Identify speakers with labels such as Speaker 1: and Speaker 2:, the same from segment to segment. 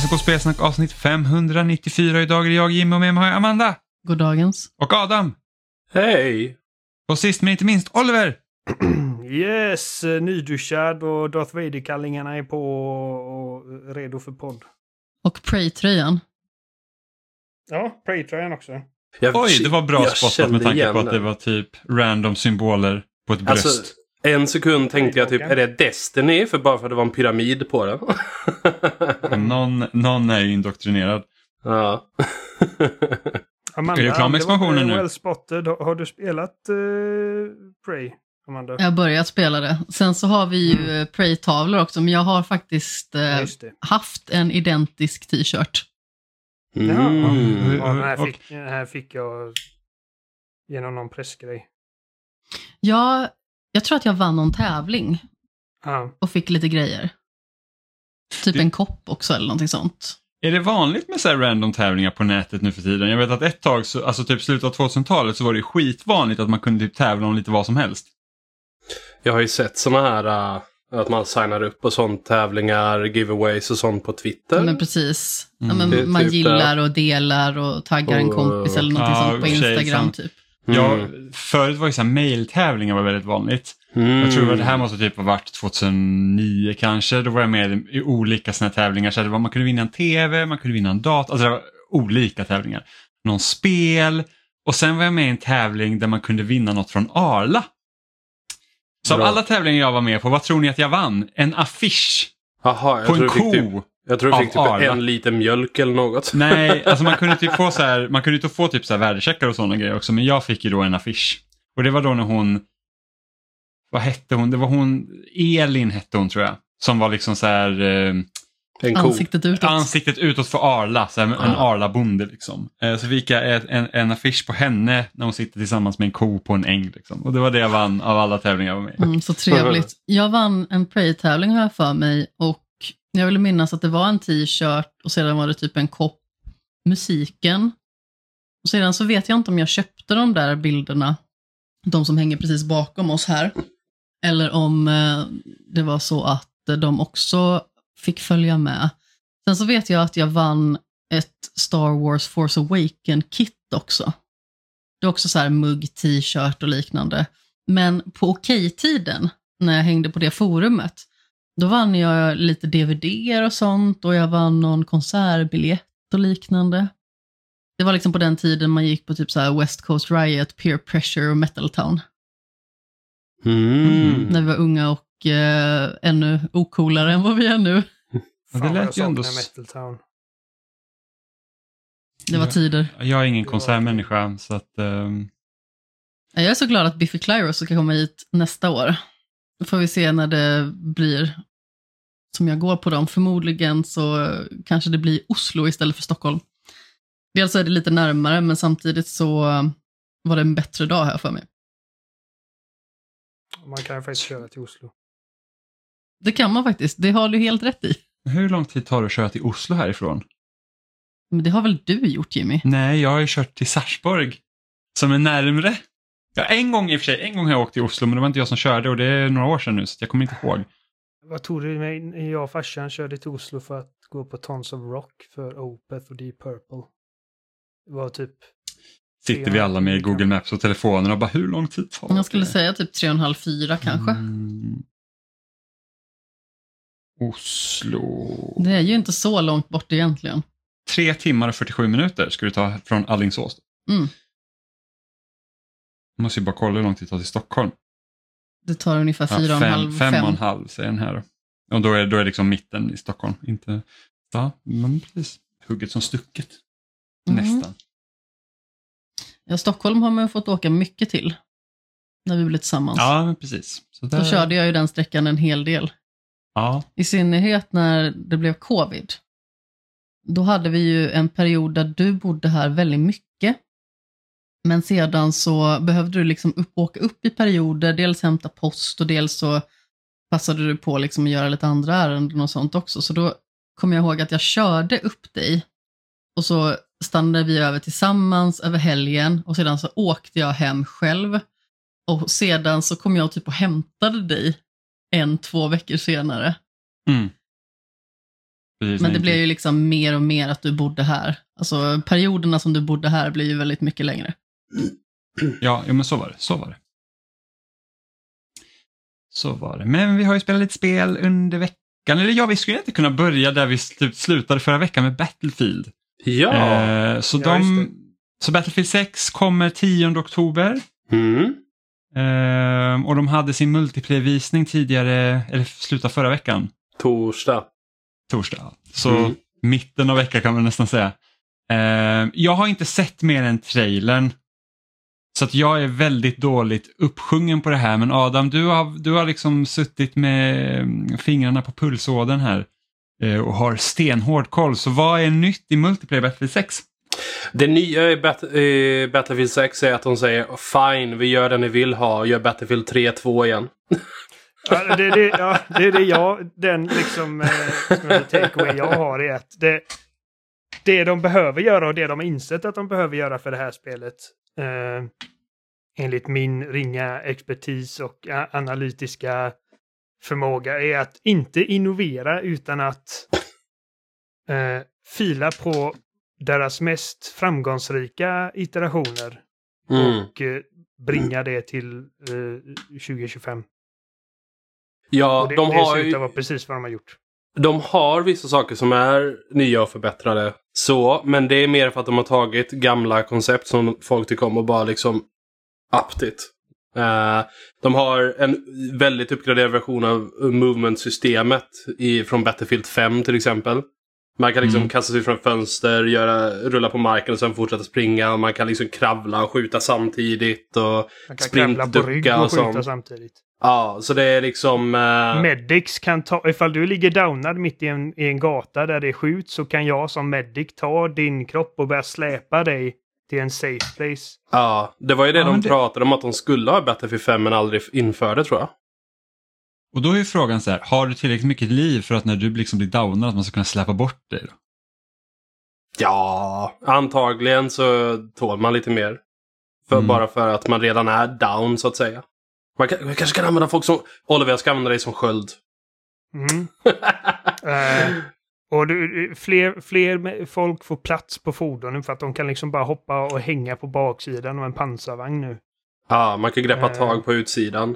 Speaker 1: lyssnar på Spelsnack avsnitt 594. Idag är det jag, Jimmy, och med mig har jag Amanda.
Speaker 2: Goddagens.
Speaker 1: Och Adam.
Speaker 3: Hej!
Speaker 1: Och sist men inte minst, Oliver.
Speaker 4: Yes, nyduschad och Darth Vader-kallingarna är på och redo för podd.
Speaker 2: Och Prey-tröjan.
Speaker 4: Ja, Prey-tröjan också.
Speaker 1: Oj, det var bra spottat med tanke på att det var typ random symboler på ett bröst.
Speaker 3: Alltså, en sekund tänkte jag typ, är det Destiny? För bara för att det var en pyramid på den.
Speaker 1: någon är ju indoktrinerad.
Speaker 3: Ja.
Speaker 4: Amanda,
Speaker 1: är du klar med expansionen nu?
Speaker 4: Well spotted. Har du spelat Prey, Amanda?
Speaker 2: Jag har börjat spela det. Sen så har vi ju Prey-tavlor också. Men jag har faktiskt haft en identisk t-shirt.
Speaker 4: Ja, den här fick jag genom någon pressgrej.
Speaker 2: Ja, jag tror att jag vann någon tävling. Och fick lite grejer. Typ en kopp också eller någonting sånt.
Speaker 1: Är det vanligt med så här random tävlingar på nätet nu för tiden? Jag vet att ett tag, alltså typ slutet av 2000-talet, så var det skitvanligt att man kunde typ tävla om lite vad som helst.
Speaker 3: Jag har ju sett såna här att man signar upp på sånt, tävlingar, giveaways och sånt på Twitter.
Speaker 2: Ja, men precis. Ja, men man
Speaker 3: typ
Speaker 2: gillar och delar och taggar en kompis eller någonting sånt på Instagram typ.
Speaker 1: Ja, förut var ju så här mailtävlingar var väldigt vanligt. Jag tror att det här måste typ ha varit 2009 kanske. Då var jag med i olika såna tävlingar. Så det var, man kunde vinna en tv, man kunde vinna en dator. Alltså det var olika tävlingar. Någon spel. Och sen var jag med i en tävling där man kunde vinna något från Arla. Så av alla tävlingar jag var med på, vad tror ni att jag vann? En affisch.
Speaker 3: Aha,
Speaker 1: på en ko.
Speaker 3: Jag tror du fick typ en liten mjölk eller något.
Speaker 1: Nej, alltså man kunde typ få så här, man kunde inte få typ så här värdecheckar och sådana grejer också, men jag fick ju då en affisch. Och det var då när hon, vad hette hon? Det var hon, Elin hette hon tror jag, som var liksom så här ansiktet utåt för Arla, så här, en Arla-bonde liksom. Så fick jag en affisch på henne när hon sitter tillsammans med en ko på en äng liksom. Och det var det jag vann av alla tävlingar jag var med.
Speaker 2: Så trevligt. Jag vann en Prey-tävling här för mig och jag vill minnas att det var en t-shirt och sedan var det typ en kopp, musiken. Och sedan så vet jag inte om jag köpte de där bilderna, de som hänger precis bakom oss här. Eller om det var så att de också fick följa med. Sen så vet jag att jag vann ett Star Wars Force Awakens-kit också. Det var också så här mugg, t-shirt och liknande. Men på Okej-tiden, när jag hängde på det forumet, då vann jag lite DVD och sånt och jag vann någon konsertbiljett och liknande. Det var liksom på den tiden man gick på typ så här West Coast Riot, Peer Pressure och Metal Town. När vi var unga och ännu ocoolare än vad vi är nu.
Speaker 1: Det lät ju ändå...
Speaker 4: Metal Town.
Speaker 2: Det var tider.
Speaker 1: Jag är ingen konsertmänniska så att...
Speaker 2: Jag är så glad att Biffy Clyro ska komma hit nästa år. Då får vi se när det blir som jag går på dem. Förmodligen så kanske det blir Oslo istället för Stockholm. Dels är det lite närmare men samtidigt så var det en bättre dag här för mig.
Speaker 4: Man kan ju faktiskt köra till Oslo.
Speaker 2: Det kan man faktiskt, det har du helt rätt i.
Speaker 1: Hur lång tid tar det att köra till Oslo härifrån?
Speaker 2: Men det har väl du gjort, Jimmy?
Speaker 1: Nej, jag har ju kört till Sarpsborg som är närmre. Ja, en gång har jag åkt till Oslo, men det var inte jag som körde och det är några år sedan nu så jag kommer inte ihåg.
Speaker 4: Vad tog du med? Jag och farsan körde till Oslo för att gå på Tons of Rock för Opeth och Deep Purple. Det var typ...
Speaker 1: Sitter vi alla med Google Maps och telefonen och bara hur lång tid tar det?
Speaker 2: Jag skulle säga typ 3,5-4 kanske.
Speaker 1: Oslo...
Speaker 2: Det är ju inte så långt bort egentligen.
Speaker 1: 3 timmar och 47 minuter ska du ta från Alingsås. Jag måste ju bara kolla hur lång tid det tar till Stockholm.
Speaker 2: Det tar ungefär 4,5.
Speaker 1: 5,5 säger den här. Och då är liksom mitten i Stockholm. Inte, ja, men precis. Hugget som stucket. Nästan.
Speaker 2: Ja, Stockholm har man fått åka mycket till. När vi blev tillsammans.
Speaker 1: Ja, men precis. Så
Speaker 2: då körde jag ju den sträckan en hel del.
Speaker 1: Ja.
Speaker 2: I synnerhet när det blev covid. Då hade vi ju en period där du bodde här väldigt mycket. Men sedan så behövde du liksom åka upp i perioder. Dels hämta post och dels så passade du på liksom att göra lite andra ärenden och sånt också. Så då kom jag ihåg att jag körde upp dig. Och så stannade vi över tillsammans över helgen. Och sedan så åkte jag hem själv. Och sedan så kom jag typ och hämtade dig 1-2 veckor senare. Men det blir ju liksom mer och mer att du bodde här. Alltså perioderna som du bodde här blir ju väldigt mycket längre.
Speaker 1: Ja, men så var det. Så var det. Men vi har ju spelat lite spel under veckan. Eller vi skulle inte kunna börja där vi slutade förra veckan med Battlefield.
Speaker 3: Ja.
Speaker 1: Så Battlefield 6 kommer 10 oktober. Och de hade sin multiplayer-visning tidigare, eller slutet förra veckan.
Speaker 3: Torsdag.
Speaker 1: Så mitten av veckan kan man nästan säga. Jag har inte sett mer än trailern. Så att jag är väldigt dåligt uppsjungen på det här. Men Adam, du har liksom suttit med fingrarna på pulsådern här. Och har stenhård koll. Så vad är nytt i multiplayer Battlefield 6?
Speaker 3: Det nya i Battlefield 6 är att de säger fine, vi gör det ni vill ha. Gör Battlefield 3-2 igen.
Speaker 4: Ja, det är det den liksom takeaway jag har är att det de behöver göra och det de har insett att de behöver göra för det här spelet enligt min ringa expertis och analytiska förmåga är att inte innovera utan att fila på deras mest framgångsrika iterationer och bringa det till 2025.
Speaker 3: Ja,
Speaker 4: och det ser ut att vara precis vad de har gjort.
Speaker 3: De har vissa saker som är nya och förbättrade. Men det är mer för att de har tagit gamla koncept som folk tycker om och bara liksom upped it. De har en väldigt uppgraderad version av movement-systemet från Battlefield 5 till exempel. Man kan liksom kasta sig från fönster, rulla på marken och sen fortsätta springa. Och man kan liksom kravla och skjuta samtidigt. Och
Speaker 4: man kan kravla på rygg och skjuta samtidigt.
Speaker 3: Ja, så det är liksom...
Speaker 4: Medics kan ta... Ifall du ligger downad mitt i en gata där det skjuts så kan jag som medic ta din kropp och börja släpa dig till en safe place.
Speaker 3: Ja, det var ju det de pratade om att de skulle ha Battlefield 5 men aldrig införde, tror jag.
Speaker 1: Och då är ju frågan så här, har du tillräckligt mycket liv för att när du liksom blir downad att man ska kunna släppa bort dig då?
Speaker 3: Ja, antagligen så tål man lite mer. Bara för att man redan är down så att säga. Man kanske kan använda folk som... Oliver, jag ska använda dig som sköld.
Speaker 4: Och fler folk får plats på fordonen för att de kan liksom bara hoppa och hänga på baksidan av en pansarvagn nu.
Speaker 3: Ja, man kan greppa tag på utsidan.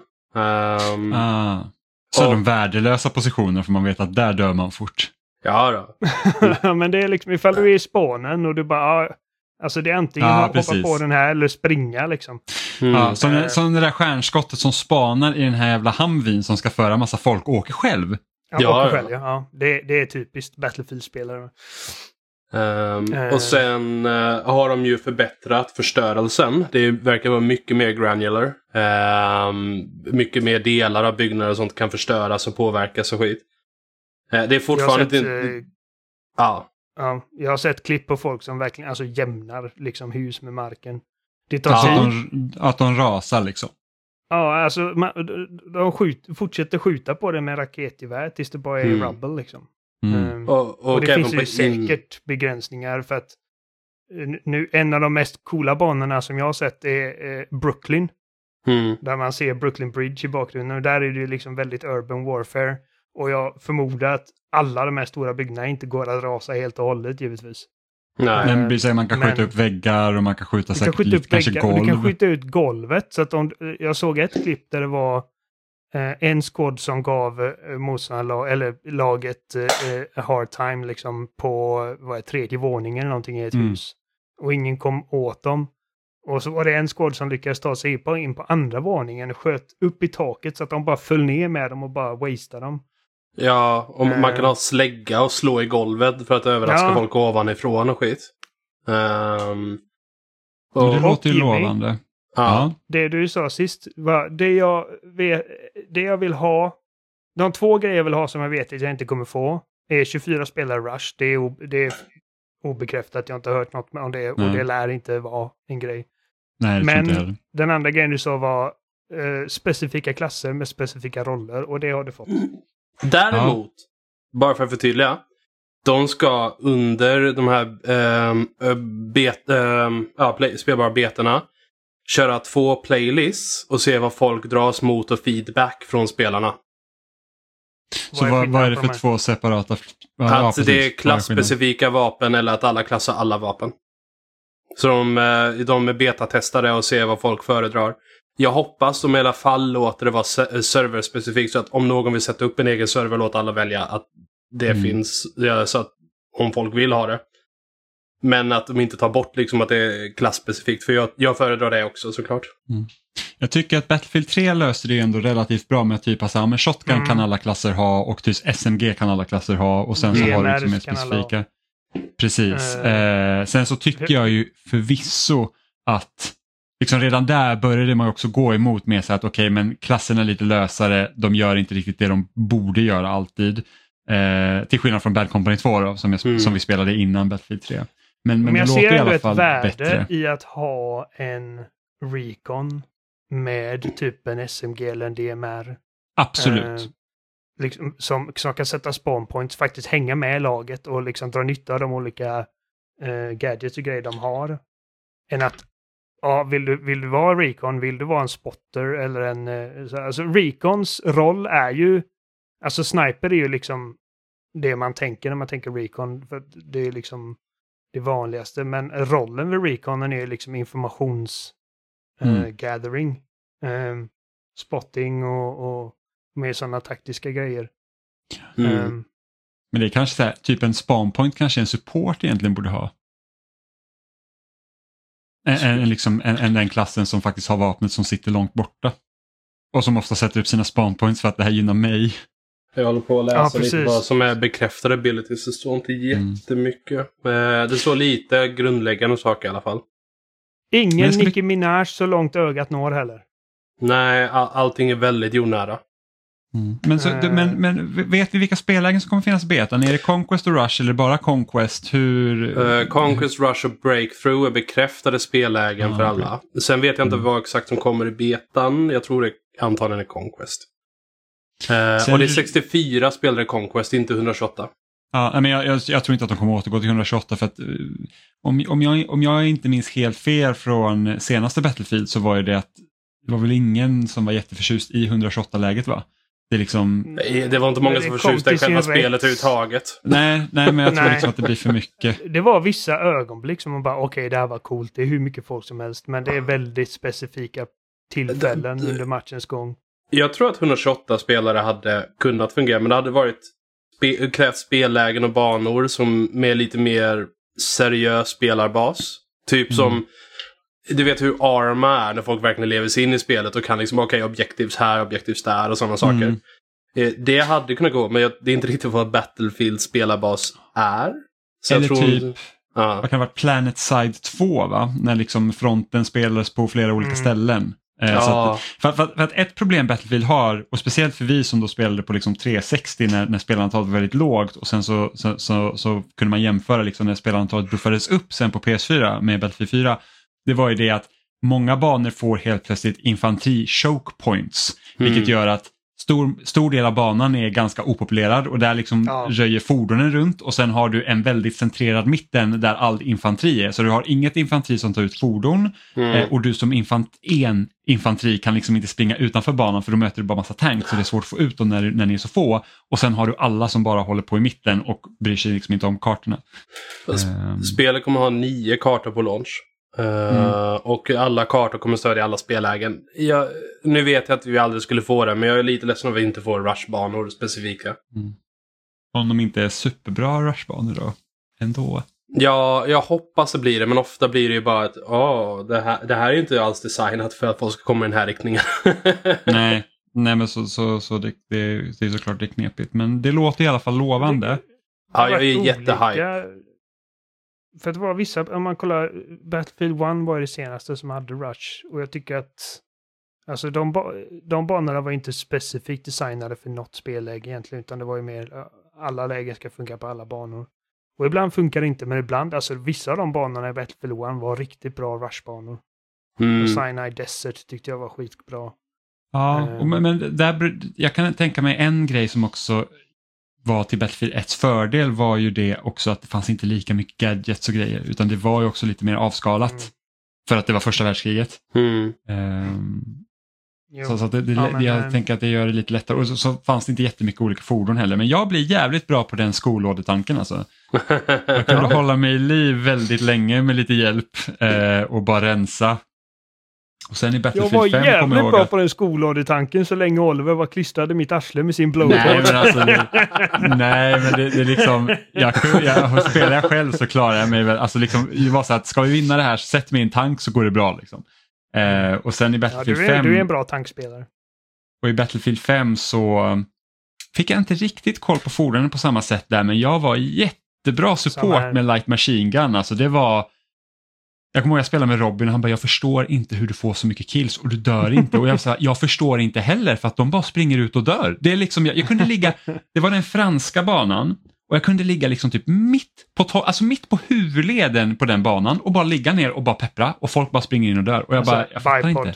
Speaker 1: Så de värdelösa positioner för man vet att där dör man fort.
Speaker 3: Ja då.
Speaker 4: Men det är liksom ifall du är i spånen och du bara... Alltså det är antingen att hoppa på den här eller springa liksom.
Speaker 1: Ja, som det där stjärnskottet som spanar i den här jävla Humveen som ska föra massa folk och åker själv.
Speaker 4: Ja. Det är typiskt Battlefield-spelare.
Speaker 3: Och sen har de ju förbättrat förstörelsen. Det verkar vara mycket mer granular. Mycket mer delar av byggnader och sånt kan förstöras och påverkas och skit. Det är fortfarande inte...
Speaker 4: Ja, jag har sett klipp på folk som verkligen jämnar liksom hus med marken. Det tar tid.
Speaker 1: Att de rasar liksom.
Speaker 4: Ja, alltså de fortsätter skjuta på det med raketgevär tills det bara är rubble liksom. Och det finns ju säkert begränsningar för att nu en av de mest coola banorna som jag har sett är Brooklyn. Där man ser Brooklyn Bridge i bakgrunden och där är det liksom väldigt urban warfare. Och jag förmodar att alla de här stora byggnaderna inte går att rasa helt och hållet givetvis.
Speaker 1: Nej. Men man kan skjuta upp väggar och man kan skjuta säkert kanske golv.
Speaker 4: Du kan skjuta ut golvet. Så att jag såg ett klipp där det var en squad som gav laget hard time liksom på tredje våningen eller någonting i ett hus. Och ingen kom åt dem. Och så var det en squad som lyckades ta sig in på andra våningen och sköt upp i taket så att de bara föll ner med dem och bara wastade dem.
Speaker 3: Ja, och man kan ha slägga och slå i golvet för att överraska folk ovanifrån och skit.
Speaker 1: Det låter ju lovande.
Speaker 3: Ja.
Speaker 4: Det du sa sist, det jag vill ha, de två grejer jag vill ha som jag vet att jag inte kommer få är 24 spelare Rush. Det är obekräftat, jag har inte hört något om det och det lär inte vara en grej.
Speaker 1: Nej,
Speaker 4: men den andra grejen du sa var specifika klasser med specifika roller och det har du fått.
Speaker 3: Däremot, bara för att förtydliga, de ska under de här spelbara betorna köra 2 playlists och se vad folk dras mot och feedback från spelarna.
Speaker 1: Så vad är det för två separata
Speaker 3: att det är klassspecifika vapen eller att alla klassar alla vapen. Så de är betatestade och ser vad folk föredrar. Jag hoppas de i alla fall låter det vara serverspecifikt så att om någon vill sätta upp en egen server låter alla välja att det finns så att om folk vill ha det. Men att de inte tar bort liksom att det är klassspecifikt. För jag föredrar det också såklart.
Speaker 1: Jag tycker att Battlefield 3 löste det ändå relativt bra med att typ men shotgun kan alla klasser ha och typ SMG kan alla klasser ha och sen så har du liksom mer specifika. Precis. Sen så tycker jag ju förvisso att liksom redan där började man också gå emot med så att okej, men klasserna är lite lösare, de gör inte riktigt det de borde göra alltid. Till skillnad från Bad Company 2 då, som vi spelade innan Battlefield 3. Men det låter i alla fall bättre. Jag ser ett värde
Speaker 4: i att ha en Recon med typ en SMG eller en DMR.
Speaker 1: Absolut.
Speaker 4: Liksom, som kan sätta spawn points, faktiskt hänga med laget och liksom dra nytta av de olika gadgets och grejer de har. Än att, vill du vara Recon, vill du vara en spotter eller en... alltså Recons roll är ju... Alltså sniper är ju liksom det man tänker när man tänker Recon. För det är liksom det vanligaste. Men rollen vid Reconen är liksom gathering. Spotting och med sådana taktiska grejer.
Speaker 1: Men det är kanske så här, typ en spawn point kanske en support egentligen borde ha. Den klassen som faktiskt har vapnet som sitter långt borta. Och som ofta sätter upp sina spawn points för att det här gynnar mig.
Speaker 3: Jag håller på att läsa lite vad som är bekräftade abilities. Det står inte jättemycket. Det står lite grundläggande saker i alla fall.
Speaker 4: Ingen Nicki Minaj så långt ögat når heller.
Speaker 3: Nej, allting är väldigt jordnära.
Speaker 1: Men vet vi vilka spellägen som kommer finnas i betan? Är det Conquest och Rush eller bara Conquest?
Speaker 3: Conquest, Rush och Breakthrough är bekräftade spellägen för alla. Sen vet jag inte vad exakt som kommer i betan. Jag tror det antagligen är Conquest. Och det är 64 spelare i Conquest, inte 128.
Speaker 1: Ja, men jag tror inte att de kommer återgå till 128 för att om jag inte minns helt fel från senaste Battlefield så var ju det att det var väl ingen som var jätteförtjust i 128-läget va? Det är liksom...
Speaker 3: Det var inte många som förtjuste i själva spelet överhuvudtaget.
Speaker 1: Nej, men jag tror liksom att det blir för mycket.
Speaker 4: Det var vissa ögonblick som man bara, okej, det här var coolt. Det är hur mycket folk som helst. Men det är väldigt specifika tillfällen under matchens gång. Jag
Speaker 3: tror att 128 spelare hade kunnat fungera. Men det hade varit krävt spellägen och banor som med lite mer seriös spelarbas. Typ som... Du vet hur Arma är när folk verkligen lever sig in i spelet och kan liksom, objektivs här, objektivs där och sådana saker. Det hade kunnat gå, men det är inte riktigt vad Battlefield spelarbas är. Så
Speaker 1: eller jag tror, typ, vad kan det vara, Planet Side 2 va? När liksom fronten spelades på flera olika ställen. Så att, för att ett problem Battlefield har, och speciellt för vi som då spelade på liksom 360 när spelantalet var väldigt lågt och sen så kunde man jämföra liksom när spelantalet buffades upp sen på PS4 med Battlefield 4. Det var ju det att många banor får helt plötsligt infanteri choke points. Vilket gör att stor del av banan är ganska opopulerad och där liksom röjer fordonen runt och sen har du en väldigt centrerad mitten där all infanteri är. Så du har inget infanteri som tar ut fordon och du som infanteri kan liksom inte springa utanför banan för då möter du bara massa tanks så det är svårt att få ut dem när ni är så få. Och sen har du alla som bara håller på i mitten och bryr sig liksom inte om kartorna.
Speaker 3: Spelet kommer ha 9 kartor på launch. Och alla kartor kommer stödja alla spellägen. Nu vet jag att vi aldrig skulle få det, men jag är lite ledsen om vi inte får rushbanor specifika.
Speaker 1: Om de inte är superbra rushbanor då? Ändå.
Speaker 3: Ja, jag hoppas det blir det, men ofta blir det ju bara att det här är ju inte alls designat för att folk ska komma i den här riktningen.
Speaker 1: Nej, men så det är såklart det är knepigt, men det låter i alla fall lovande.
Speaker 3: Ja, jag är jättehype.
Speaker 4: För att det var vissa, om man kollar, Battlefield 1 var det senaste som hade Rush. Och jag tycker att alltså de banorna var inte specifikt designade för något spelläge egentligen. Utan det var ju mer, alla lägen ska funka på alla banor. Och ibland funkar det inte, men ibland, alltså vissa av de banorna i Battlefield 1 var riktigt bra Rush-banor. Och Sinai Desert tyckte jag var skitbra.
Speaker 1: Ja, men där, jag kan tänka mig en grej som också var till Battlefield 1:s fördel var ju det också att det fanns inte lika mycket gadgets och grejer utan det var ju också lite mer avskalat för att det var första världskriget. Så jag tänker att det gör det lite lättare. Och så fanns det inte jättemycket olika fordon heller. Men jag blir jävligt bra på den skolådetanken alltså. Jag kunde hålla mig i liv väldigt länge med lite hjälp och bara rensa. Och sen i Battlefield 5
Speaker 4: jag var jävligt bra på den skolådetanken så länge Oliver var klistrad i mitt arsle med sin blowtorch.
Speaker 1: Nej men det är liksom spelar jag själv så klarar jag mig väl. Alltså liksom, det var så att ska vi vinna det här så sätt mig i en tank så går det bra liksom. Och sen i Battlefield 5
Speaker 4: du är en bra tankspelare.
Speaker 1: Och i Battlefield 5 så fick jag inte riktigt koll på fordonen på samma sätt där, men jag var jättebra support med Light Machine Gun. Alltså det var... Jag kommer ihåg att jag spelade med Robin och han bara, jag förstår inte hur du får så mycket kills och du dör inte. Och jag sa, jag förstår inte heller för att de bara springer ut och dör. Det är liksom, jag kunde ligga, det var den franska banan och jag kunde ligga liksom typ mitt på huvudleden på den banan och bara ligga ner och bara peppra och folk bara springer in och dör. Och jag bara, jag fattar inte.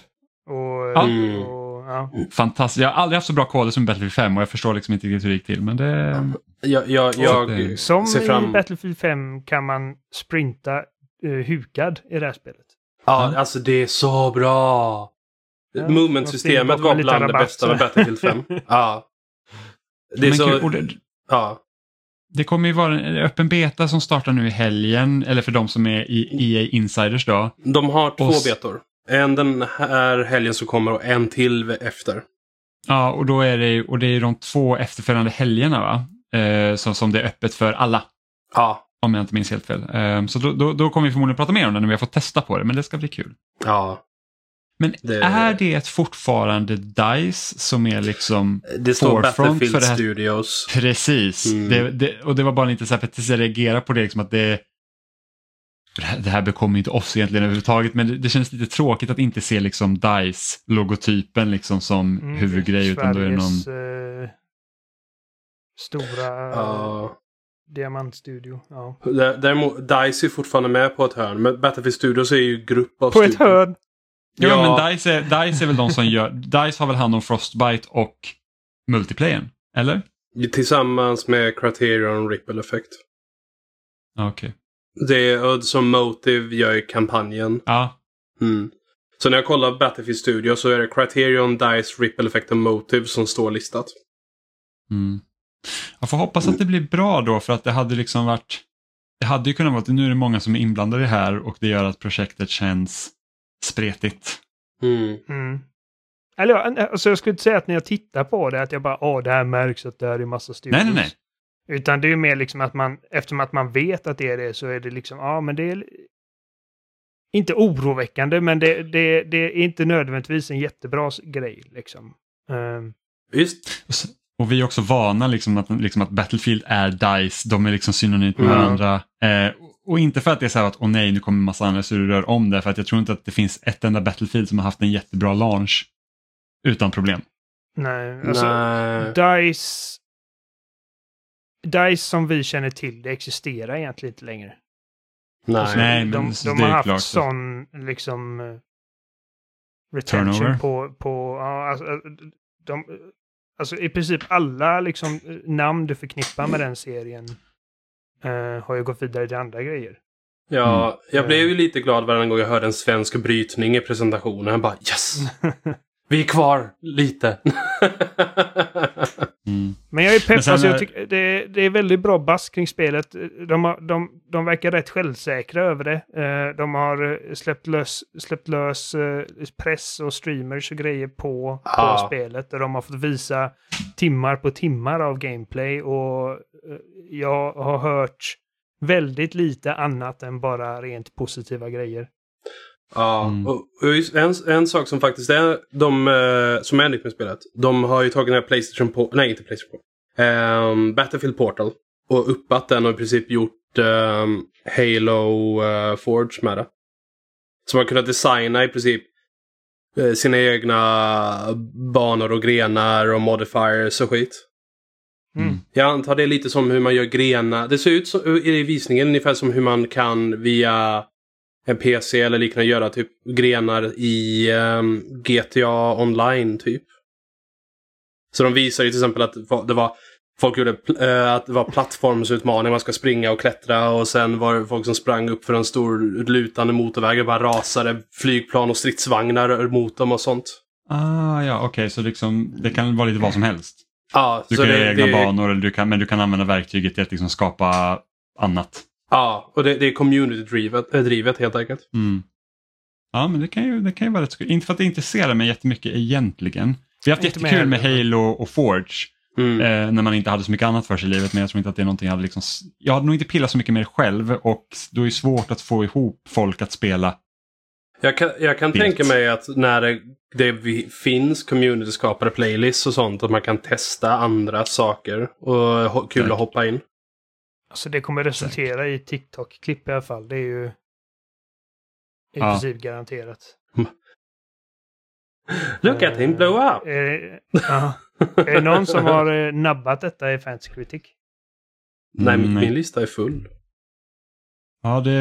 Speaker 1: Fantastiskt. Jag har aldrig haft så bra koder som Battlefield 5 och jag förstår liksom inte riktigt hur det gick till. Men det...
Speaker 3: Jag ser fram...
Speaker 4: i Battlefield 5 kan man sprinta hukad i det här spelet.
Speaker 3: Ja, alltså det är så bra. Movement-systemet var bland det bästa med Battlefield 5. Ja. Det är så...
Speaker 1: Det kommer ju vara en öppen beta som startar nu i helgen, eller för de som är i EA Insiders då. De har 2 betor. En den här helgen som kommer och en till efter. Ja, och då är det är de 2 efterföljande helgerna va? Som det är öppet för alla. Ja. Om jag inte minns helt fel. Så då kommer vi förmodligen prata mer om det när vi har fått testa på det, men det ska bli kul. Ja. Men är det fortfarande DICE som är liksom
Speaker 3: det står Battlefield för det här? Studios.
Speaker 1: Precis. Och det var bara lite så här för att jag reagerar på det liksom att det här bekommer inte oss egentligen överhuvudtaget, men det känns lite tråkigt att inte se liksom DICE-logotypen liksom som huvudgrej, utan då är det någon...
Speaker 4: stora diamantstudio. Ja.
Speaker 3: Däremot DICE är fortfarande med på ett hörn, men Battlefield Studios är ju grupp av
Speaker 4: på ett hörn.
Speaker 1: Ja, men DICE är väl de som gör... DICE har väl hand om Frostbite och multiplayern, eller?
Speaker 3: Tillsammans med Criterion Ripple Effect.
Speaker 1: Okej.
Speaker 3: Det är som Motive gör i kampanjen.
Speaker 1: Ja.
Speaker 3: Så när jag kollar Battlefield Studios så är det Criterion, DICE, Ripple Effect och Motive som står listat.
Speaker 1: Jag får hoppas att det blir bra då, för att det hade liksom varit... Det hade ju kunnat vara att nu är det många som är inblandade i det här och det gör att projektet känns spretigt.
Speaker 4: Eller alltså jag skulle inte säga att när jag tittar på det att jag bara, det här märks att det här är massa studios.
Speaker 1: Nej.
Speaker 4: Utan det är ju mer liksom att man, eftersom att man vet att det är det, så är det liksom, men det är inte oroväckande, men det är inte nödvändigtvis en jättebra grej liksom.
Speaker 3: Visst.
Speaker 1: Och vi är också vana liksom att Battlefield är DICE, de är liksom synonymt med varandra. Och inte för att det är så här att nej, nu kommer en massa andra surrör om det, för att jag tror inte att det finns ett enda Battlefield som har haft en jättebra launch utan problem.
Speaker 4: Nej, alltså DICE som vi känner till, det existerar egentligen inte längre.
Speaker 3: Nej,
Speaker 4: alltså,
Speaker 1: nej
Speaker 4: de har haft klart, sån liksom retention på alltså i princip alla liksom namn du förknippar med den serien har ju gått vidare till andra grejer.
Speaker 3: Ja, jag blev ju lite glad varje gång jag hörde en svensk brytning i presentationen. Jag bara, yes! Vi är kvar lite.
Speaker 4: Men jag är pepp. Alltså, jag tycker det är väldigt bra bass kring spelet. De verkar rätt självsäkra över det. De har släppt lös press och streamers och grejer på spelet. Och de har fått visa timmar på timmar av gameplay. Och jag har hört väldigt lite annat än bara rent positiva grejer.
Speaker 3: Ja, och en sak som faktiskt är som är nytt med spelet. De har ju tagit den här PlayStation på, nej inte PlayStation på, Battlefield Portal och uppat den och i princip gjort Halo Forge med det. Så man kunnat designa i princip sina egna banor och grenar och modifiers och skit. Jag antar det är lite som hur man gör grenar. Det ser ut som, i visningen ungefär som hur man kan via en PC eller liknande göra typ grenar i GTA Online typ. Så de visar ju till exempel att folk gjorde att det var plattformsutmaning, man ska springa och klättra, och sen var det folk som sprang upp för en stor lutande motorväg och bara rasade flygplan och stridsvagnar mot dem och sånt.
Speaker 1: Okej, så liksom, det kan vara lite vad som helst.
Speaker 3: Ja,
Speaker 1: du
Speaker 3: så
Speaker 1: kan göra egna banor men du kan använda verktyget till att liksom skapa annat.
Speaker 3: Ja, och det är community-drivet helt enkelt.
Speaker 1: Ja, men det kan ju vara rätt skoj. Inte för att det intresserar mig jättemycket egentligen. Vi har haft jättekul med Halo och Forge när man inte hade så mycket annat för sig i livet, men jag tror inte att det är någonting jag hade liksom... Jag hade nog inte pillat så mycket med det själv, och då är det svårt att få ihop folk att spela.
Speaker 3: Jag kan tänka mig att när det finns community-skapade playlists och sånt, att man kan testa andra saker och kul att hoppa in.
Speaker 4: Alltså det kommer resultera i TikTok-klipp i alla fall. Det är ju i princip garanterat.
Speaker 3: Look at him blow up!
Speaker 4: Är det någon som har nabbat detta i Fantasy Critic?
Speaker 3: Nej, min lista är full.
Speaker 1: Ja, det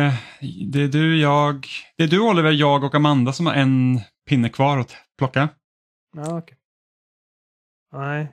Speaker 1: är du, Oliver, jag och Amanda som har en pinne kvar att plocka.
Speaker 4: Ja, okej. Nej.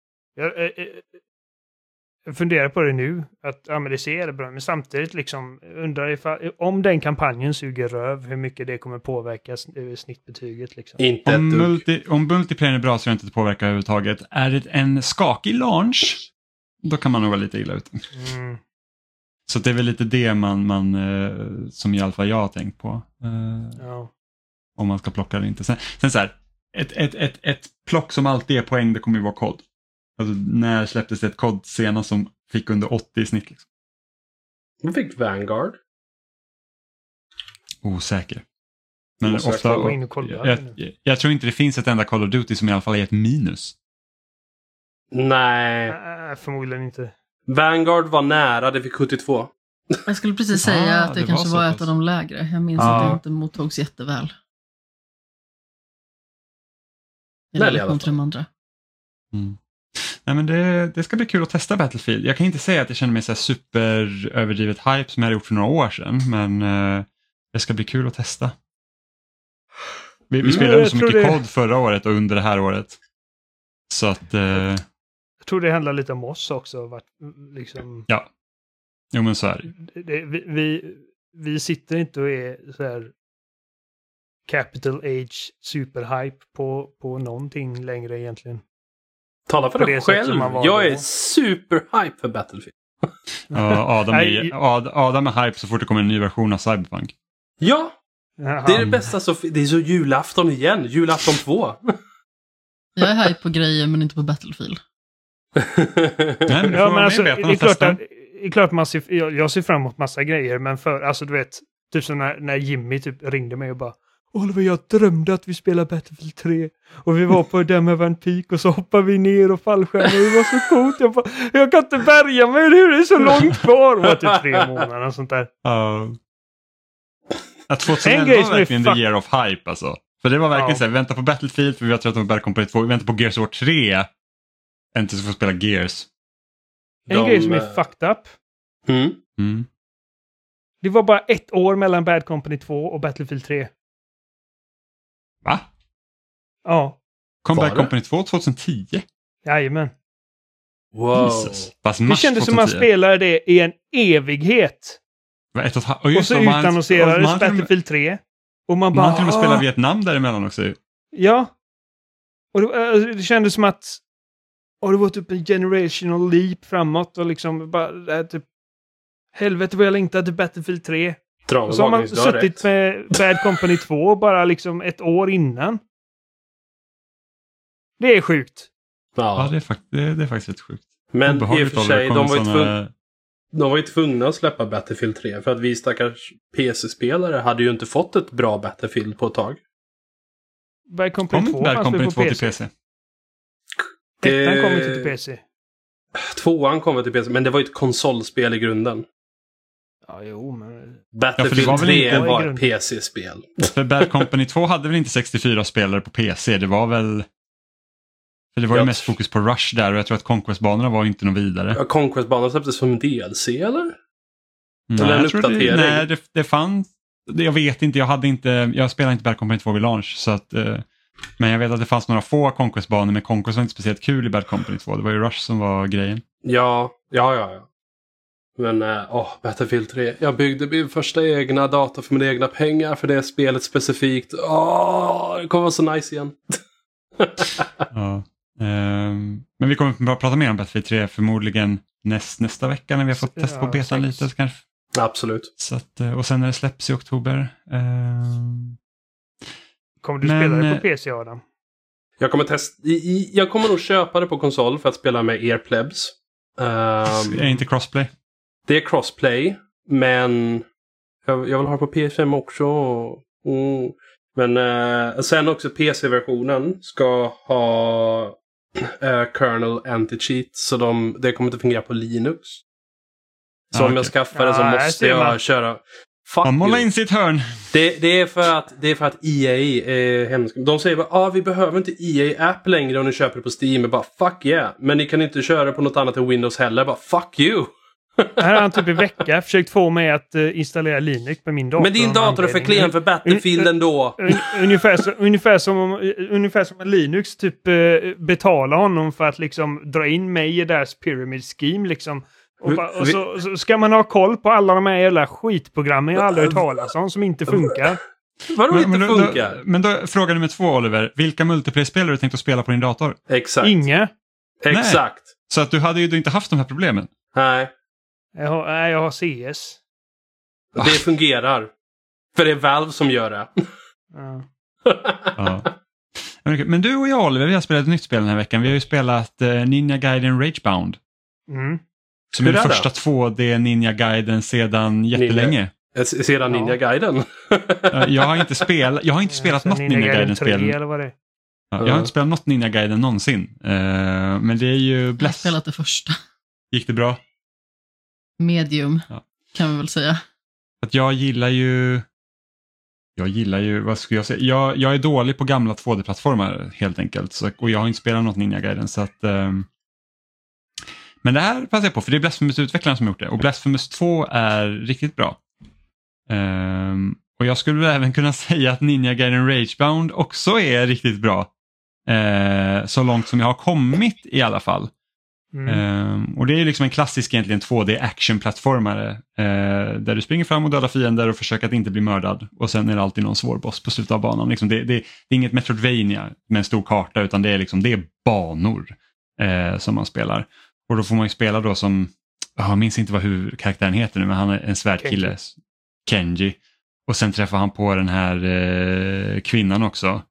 Speaker 4: Jag funderar på det nu. Att men det ser bra. Men samtidigt liksom undrar om den kampanjen suger röv, hur mycket det kommer påverka snittbetyget. Liksom.
Speaker 3: Inte
Speaker 1: om multiplayer är bra så är det inte påverka överhuvudtaget. Är det en skakig launch, då kan man nog vara lite illa ute. Så det är väl lite det man som i alla fall jag har tänkt på. Om man ska plocka det inte. Sen så här, ett plock som alltid är poäng, det kommer ju vara kod. Alltså, när släpptes det ett kod senast som fick under 80 i snitt? Liksom?
Speaker 3: Man fick Vanguard.
Speaker 1: Osäker. Men ofta... Jag tror inte det finns ett enda Call of Duty som i alla fall är ett minus.
Speaker 3: Nej.
Speaker 4: Förmodligen inte.
Speaker 3: Vanguard var nära, det fick 72.
Speaker 2: Jag skulle precis säga att det kanske var ett av de lägre. Jag minns att det inte mottogs jätteväl. I relation till de andra.
Speaker 1: Nej, men det ska bli kul att testa Battlefield. Jag kan inte säga att jag känner mig så här super överdrivet hype som jag hade gjort för några år sedan, men det ska bli kul att testa. Vi spelade så mycket kod förra året och under det här året. Så att...
Speaker 4: Jag tror det handlar lite om oss också. Liksom...
Speaker 1: Ja. Jo, men så är det.
Speaker 4: Vi sitter inte och är så här capital H superhype på någonting längre egentligen.
Speaker 3: Tala för dig själv. Jag är superhype för Battlefield.
Speaker 1: Adam är hype så fort det kommer en ny version av Cyberpunk.
Speaker 3: Ja. Det är det bästa. Det är så julafton igen. Julafton 2.
Speaker 2: Jag är hype på grejer men inte på Battlefield.
Speaker 1: Nej, men alltså,
Speaker 4: det är klart jag ser fram emot massa grejer, men alltså du vet, typ som när Jimmy typ ringde mig och bara Oliver, jag drömde att vi spelar Battlefield 3 och vi var på Damavand Peak och så hoppade vi ner och fallskärmade och det var så coolt. Jag kan inte bärga mig, det är så långt kvar. Det var typ 3 månader och sånt där.
Speaker 1: Att 2011 var verkligen the year of hype alltså. För det var verkligen så här, vi väntar på Battlefield för vi har trott att Bad Company 2, vi väntar på Gears of War 3 än tills vi får spela Gears.
Speaker 4: En grej som är fucked up. Det var bara 1 år mellan Bad Company 2 och Battlefield 3.
Speaker 1: Va?
Speaker 4: Ja.
Speaker 1: Kom Bad Company 2 2010?
Speaker 4: Jajamän.
Speaker 3: Wow.
Speaker 4: Det kändes som man spelade det i en evighet. Och så utannonserades Battlefield 3. Och man bara...
Speaker 1: Man till och med spelar Vietnam däremellan också.
Speaker 4: Ja. Och det kändes som att... Och det var typ en generational leap framåt. Och liksom bara... Typ, helvete vad jag längtade till Battlefield 3. Och så har man suttit med Bad Company 2 bara liksom 1 år innan. Det är sjukt.
Speaker 3: Ja,
Speaker 1: det är faktiskt rätt sjukt.
Speaker 3: Men i och för sig, de var ju tvungna att släppa Battlefield 3 för att vi stackars PC-spelare hade ju inte fått ett bra Battlefield på ett tag.
Speaker 4: Bad Company 2
Speaker 1: Bad Company 2 till PC.
Speaker 4: Ettan kom inte till PC.
Speaker 3: 2an kom till PC, men det var ju ett konsolspel i grunden.
Speaker 4: Ja, jo, men...
Speaker 3: Battlefield 3 var ett PC-spel.
Speaker 1: För Bad Company 2 hade väl inte 64 spelare på PC, det var väl... För det var ju mest fokus på Rush där och jag tror att Conquest-banorna var inte något vidare.
Speaker 3: Ja, Conquest-banorna släpptes som DLC, eller?
Speaker 1: Nej, eller en uppdatering? Nej, det fanns... Jag vet inte, jag spelade inte Bad Company 2 vid launch, så att... Men jag vet att det fanns några få Conquest-banor, men Conquest var inte speciellt kul i Bad Company 2. Det var ju Rush som var grejen.
Speaker 3: Ja. Men Battlefield 3. Jag byggde min första egna dator för mina egna pengar för det spelet specifikt. Det kommer vara så nice igen.
Speaker 1: Ja. Men vi kommer att prata mer om Battlefield 3 förmodligen nästa vecka när vi har fått testa på betan lite. Så kanske.
Speaker 3: Absolut.
Speaker 1: Så att, och sen när det släpps i oktober.
Speaker 4: Kommer du spela det på PC, Adam?
Speaker 3: Jag kommer nog köpa det på konsol för att spela med er plebs.
Speaker 1: Är inte crossplay?
Speaker 3: Det är crossplay, men jag vill ha det på PS5 också. Men sen också PC-versionen ska ha kernel anti-cheat, så det kommer inte fungera på Linux. Så om jag skaffar det så måste jag köra.
Speaker 1: Han målar in sitt hörn.
Speaker 3: Det är för att EA är hemskt. De säger bara, vi behöver inte EA-app längre om ni köper det på Steam. Bara, fuck yeah. Men ni kan inte köra på något annat än Windows heller. Bara, fuck you.
Speaker 4: Här har han typ i vecka försökt få mig att installera Linux på min dator.
Speaker 3: Men din dator är för klen för Battlefield ändå.
Speaker 4: Ungefär som en Linux typ betalar honom för att liksom dra in mig i deras pyramid scheme liksom. Och så ska man ha koll på alla de här jävla skitprogrammen jag aldrig hört talas om som inte funkar.
Speaker 3: Vadå inte funkar?
Speaker 1: Men då fråga nummer 2, Oliver. Vilka multiplayer-spel har du tänkt att spela på din dator?
Speaker 3: Exakt.
Speaker 4: Inga.
Speaker 3: Exakt.
Speaker 1: Nej. Så att du hade ju inte haft de här problemen.
Speaker 3: Nej.
Speaker 4: Jag har CS.
Speaker 3: Det fungerar. För det är Valve som gör det.
Speaker 1: Ja. Men du och jag, Oliver, vi har spelat ett nytt spel den här veckan. Vi har ju spelat Ninja Gaiden Ragebound. Som är den första 2D Ninja Gaiden sedan jättelänge.
Speaker 3: Sedan Ninja Gaiden?
Speaker 1: Jag har inte spelat något Ninja Gaiden-spel.
Speaker 4: Eller vad det är.
Speaker 1: Jag har inte spelat något Ninja Gaiden någonsin. Men det är ju...
Speaker 2: Jag har spelat det första.
Speaker 1: Gick det bra?
Speaker 2: Medium, kan vi väl säga.
Speaker 1: Att jag gillar ju, vad ska jag säga? Jag är dålig på gamla 2D-plattformar helt enkelt. Och jag har inte spelat något Ninja Gaiden. Så att, men det här passar jag på, för det är Blasphemous-utvecklaren som har gjort det. Och Blasphemous 2 är riktigt bra. Och jag skulle även kunna säga att Ninja Gaiden Ragebound också är riktigt bra. Så långt som jag har kommit i alla fall. Och det är liksom en klassisk egentligen 2D action-plattformare där du springer fram och dödar fiender och försöker att inte bli mördad. Och sen är det alltid någon svår boss på slutet av banan. Liksom det är inget Metroidvania med en stor karta, utan det är banor som man spelar. Och då får man ju spela då som, jag minns inte vad huvudkaraktären heter nu, men han är en svärdkille, Kenji. Och sen träffar han på den här kvinnan också.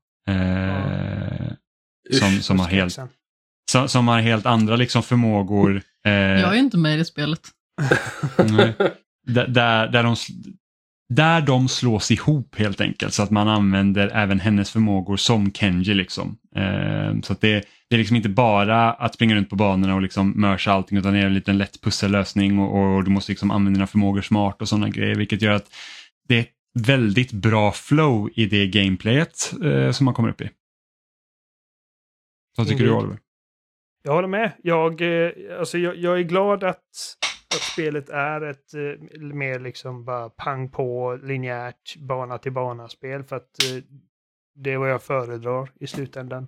Speaker 1: Som har helt... Som har helt andra liksom förmågor.
Speaker 2: Jag är ju inte med i det spelet. Där de slås ihop helt enkelt. Så att man använder även hennes förmågor som Kenji liksom. Så att det är liksom inte bara att springa runt på banorna och liksom mörsa allting, utan det är en liten lätt pussellösning och du måste liksom använda dina förmågor smart och sådana grejer. Vilket gör att det är ett väldigt bra flow i det gameplayet som man kommer upp i. Vad tycker du, Oliver?
Speaker 4: Jag håller med. Jag är glad att spelet är ett mer liksom bara pang på linjärt bana till bana spel, för att det är vad jag föredrar i slutändan.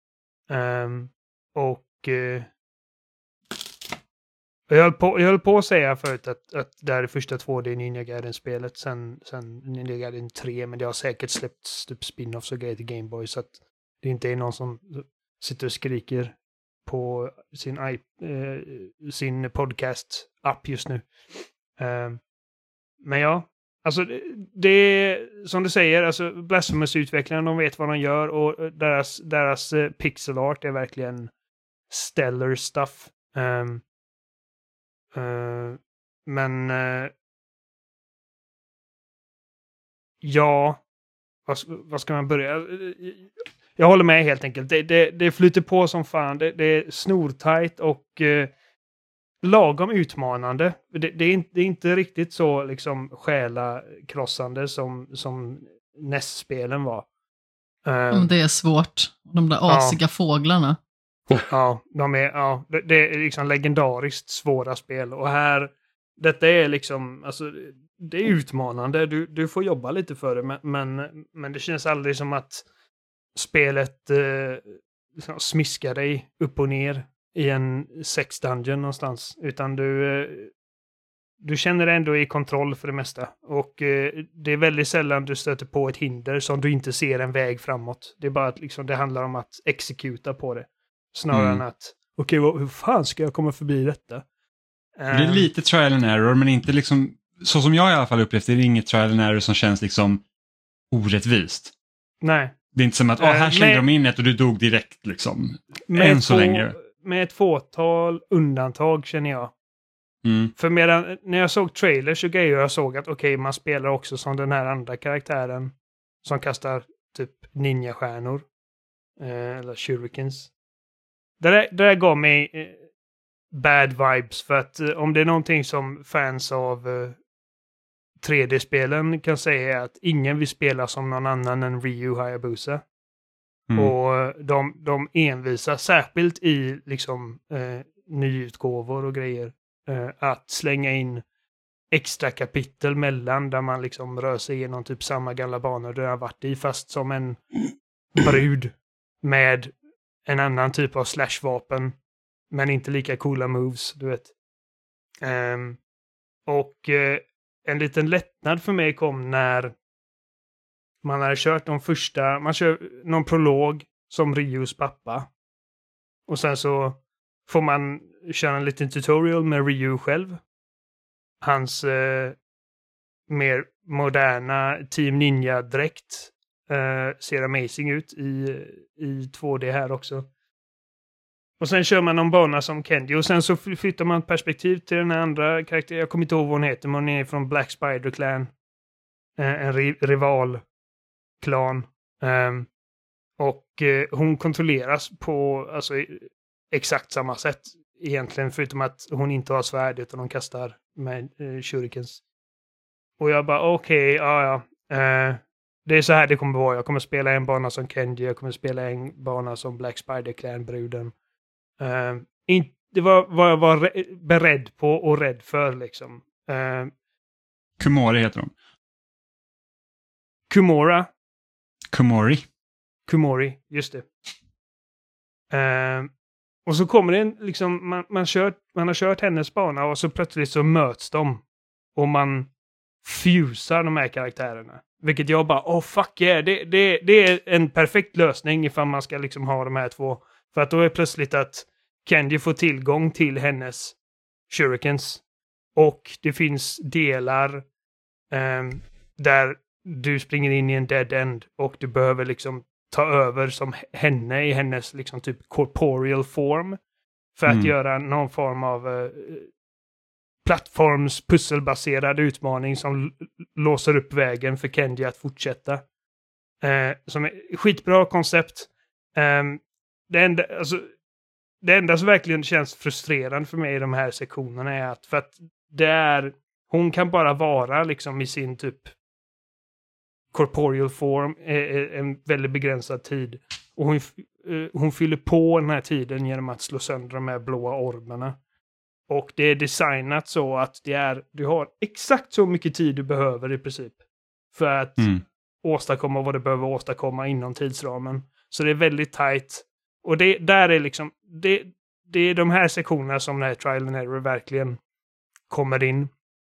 Speaker 4: Jag höll på att säga förut att det här är första 2D Ninja Gaiden-spelet sen Ninja Gaiden 3, men det har säkert släppts typ spin-offs och grejer till Game Boy, så att det inte är någon som sitter och skriker på sin podcast-app just nu. Men ja, alltså det är som du säger, alltså Blasphemous-utvecklarna, de vet vad de gör, och deras pixel art är verkligen stellar stuff. Men ja, vad ska man börja? Jag håller med helt enkelt. Det flyter på som fan. Det är snortajt och lagom utmanande. Det är inte riktigt så liksom själa-krossande som NES-spelen var.
Speaker 2: Det är svårt. De där asiga fåglarna.
Speaker 4: Ja, det är liksom legendariskt svåra spel. Och här, detta är liksom, alltså, det är utmanande. Du får jobba lite för det, men det känns aldrig som att spelet smiskar dig upp och ner i en sex dungeon någonstans. Utan du känner dig ändå i kontroll för det mesta. Och det är väldigt sällan du stöter på ett hinder som du inte ser en väg framåt. Det är bara att liksom, det handlar om att exekuta på det. Snarare än att, okej, hur fan ska jag komma förbi detta?
Speaker 1: Det är lite trial and error, men inte liksom, så som jag i alla fall upplevt det, är det inget trial and error som känns liksom orättvist.
Speaker 4: Nej.
Speaker 1: Det är inte som att, här slängde de in ett och du dog direkt liksom. Än så länge.
Speaker 4: Med ett fåtal undantag känner jag. För medan, när jag såg trailers och grejer, jag såg att okej, man spelar också som den här andra karaktären som kastar typ ninjastjärnor. Eller shurikens. Det där gav mig bad vibes, för att om det är någonting som fans av 3D-spelen kan säga är att ingen vill spela som någon annan än Ryu Hayabusa. Och de envisar särskilt i liksom nyutgåvor och grejer att slänga in extra kapitel mellan där man liksom rör sig igenom typ samma gamla banor du har varit i, fast som en brud med en annan typ av slashvapen men inte lika coola moves, du vet. En liten lättnad för mig kom när man hade kört de första, man kör någon prolog som Ryus pappa. Och sen så får man köra en liten tutorial med Ryu själv. Hans mer moderna Team Ninja-dräkt ser amazing ut i 2D här också. Och sen kör man någon bana som Kenji. Och sen så flyttar man perspektiv till den här andra karaktären. Jag kommer inte ihåg vad hon heter, men hon är från Black Spider Clan. En rivalklan. Och hon kontrolleras på exakt samma sätt. Egentligen, förutom att hon inte har svärd utan hon kastar med shurikens. Och jag bara okej, det är så här det kommer vara. Jag kommer spela en bana som Kenji. Jag kommer spela en bana som Black Spider Clan-bruden. Det var vad jag var beredd på och rädd för liksom.
Speaker 1: Kumori heter de.
Speaker 4: Kumori, just det. Och så kommer det en, liksom, man har kört hennes bana och så plötsligt så möts de. Och man fusar de här karaktärerna. Vilket jag bara, fuck yeah, det är en perfekt lösning ifall man ska liksom ha de här två. För att då är plötsligt att Kenji får tillgång till hennes shurikens. Och det finns delar där du springer in i en dead end och du behöver liksom ta över som henne i hennes liksom typ corporeal form för att göra någon form av plattforms pusselbaserad utmaning som låser upp vägen för Kenji att fortsätta. Som är skitbra koncept. Det enda som verkligen känns frustrerande för mig i de här sektionerna är att, för att hon kan bara vara liksom i sin typ corporeal form en väldigt begränsad tid. Och hon fyller på den här tiden genom att slå sönder de här blåa ormarna. Och det är designat så att du har exakt så mycket tid du behöver i princip. För att åstadkomma vad du behöver åstadkomma inom tidsramen. Så det är väldigt tight. Och det är de här sektionerna som den här trial and error verkligen kommer in.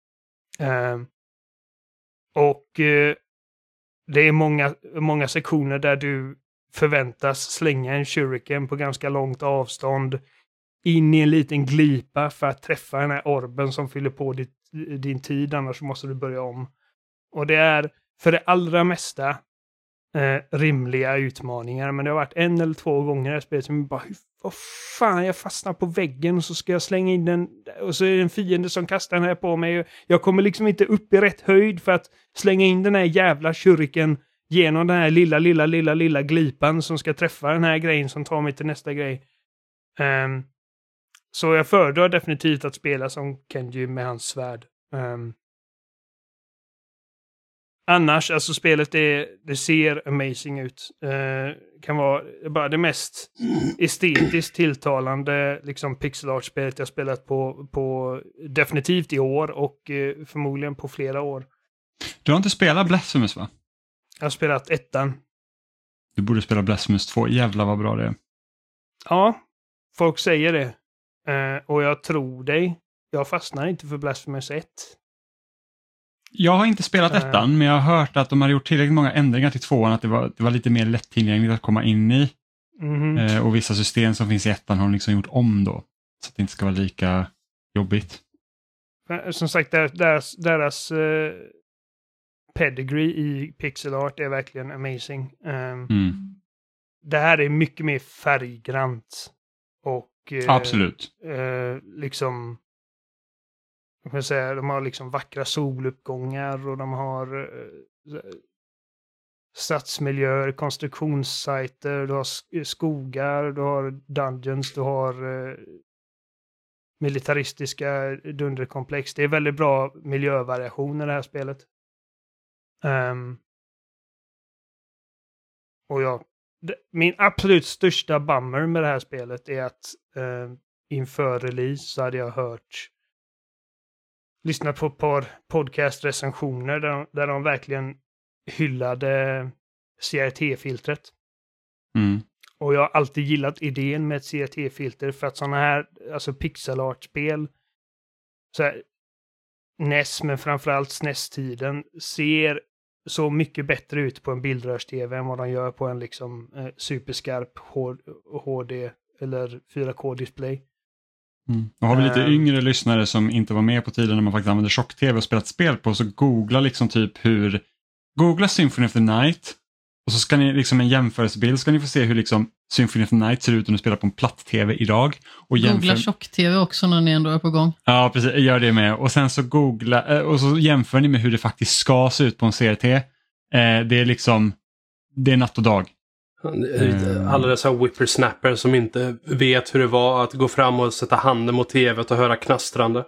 Speaker 4: Det är många sektioner där du förväntas slänga en shuriken på ganska långt avstånd in i en liten glipa för att träffa den här orben som fyller på din tid, annars måste du börja om. Och det är för det allra mesta rimliga utmaningar, men det har varit en eller två gånger jag spelat som bara, vad fan, jag fastnar på väggen och så ska jag slänga in den och så är det en fiende som kastar den här på mig. Jag kommer liksom inte upp i rätt höjd för att slänga in den här jävla shuriken genom den här lilla glipan som ska träffa den här grejen som tar mig till nästa grej. Så jag föredrar definitivt att spela som Kenji med hans svärd. Annars, alltså spelet det ser amazing ut. Kan vara bara det mest estetiskt tilltalande liksom pixel art-spelet jag spelat på definitivt i år och förmodligen på flera år.
Speaker 1: Du har inte spelat Blasphemous, va?
Speaker 4: Jag har spelat 1.
Speaker 1: Du borde spela Blasphemous 2. Jävlar vad bra det är.
Speaker 4: Ja, folk säger det. Och jag tror dig. jag fastnar inte för Blasphemous 1.
Speaker 1: Jag har inte spelat ettan, men jag har hört att de har gjort tillräckligt många ändringar till tvåan att det var lite mer lättillgängligt att komma in i. Och vissa system som finns i ettan har de liksom gjort om då. Så att det inte ska vara lika jobbigt.
Speaker 4: Som sagt, deras pedigree i pixel art är verkligen amazing. Det här är mycket mer färggrant. Och
Speaker 1: absolut.
Speaker 4: Liksom, jag kan säga, de har liksom vackra soluppgångar och de har stadsmiljöer, konstruktionssajter, du har skogar, du har dungeons, du har militaristiska dunderkomplex. Det är väldigt bra miljövariation i det här spelet. Och min absolut största bummer med det här spelet är att inför release så hade jag lyssnat på ett par podcast-recensioner där de verkligen hyllade CRT-filtret. Och jag har alltid gillat idén med ett CRT-filter för att sådana här, alltså pixel art-spel, så här, NES, men framförallt SNES-tiden, ser så mycket bättre ut på en bildrörs-tv än vad de gör på en liksom superskarp HD eller 4K-display.
Speaker 1: Och har vi lite yngre lyssnare som inte var med på tiden när man faktiskt använde tjock-tv och spelat spel på, så googla liksom typ googla Symphony of the Night och så ska ni liksom en jämförelsebild, ska ni få se hur liksom Symphony of the Night ser ut om du spelar på en platt-tv idag. Och
Speaker 2: googla tjock-tv också när ni ändå är på gång.
Speaker 1: Ja, precis. Gör det med. Och sen så googla och så jämför ni med hur det faktiskt ska se ut på en CRT. Det är liksom, det är natt och dag.
Speaker 3: Alla dessa whippersnapper som inte vet hur det var att gå fram och sätta handen mot tv och höra knastrande.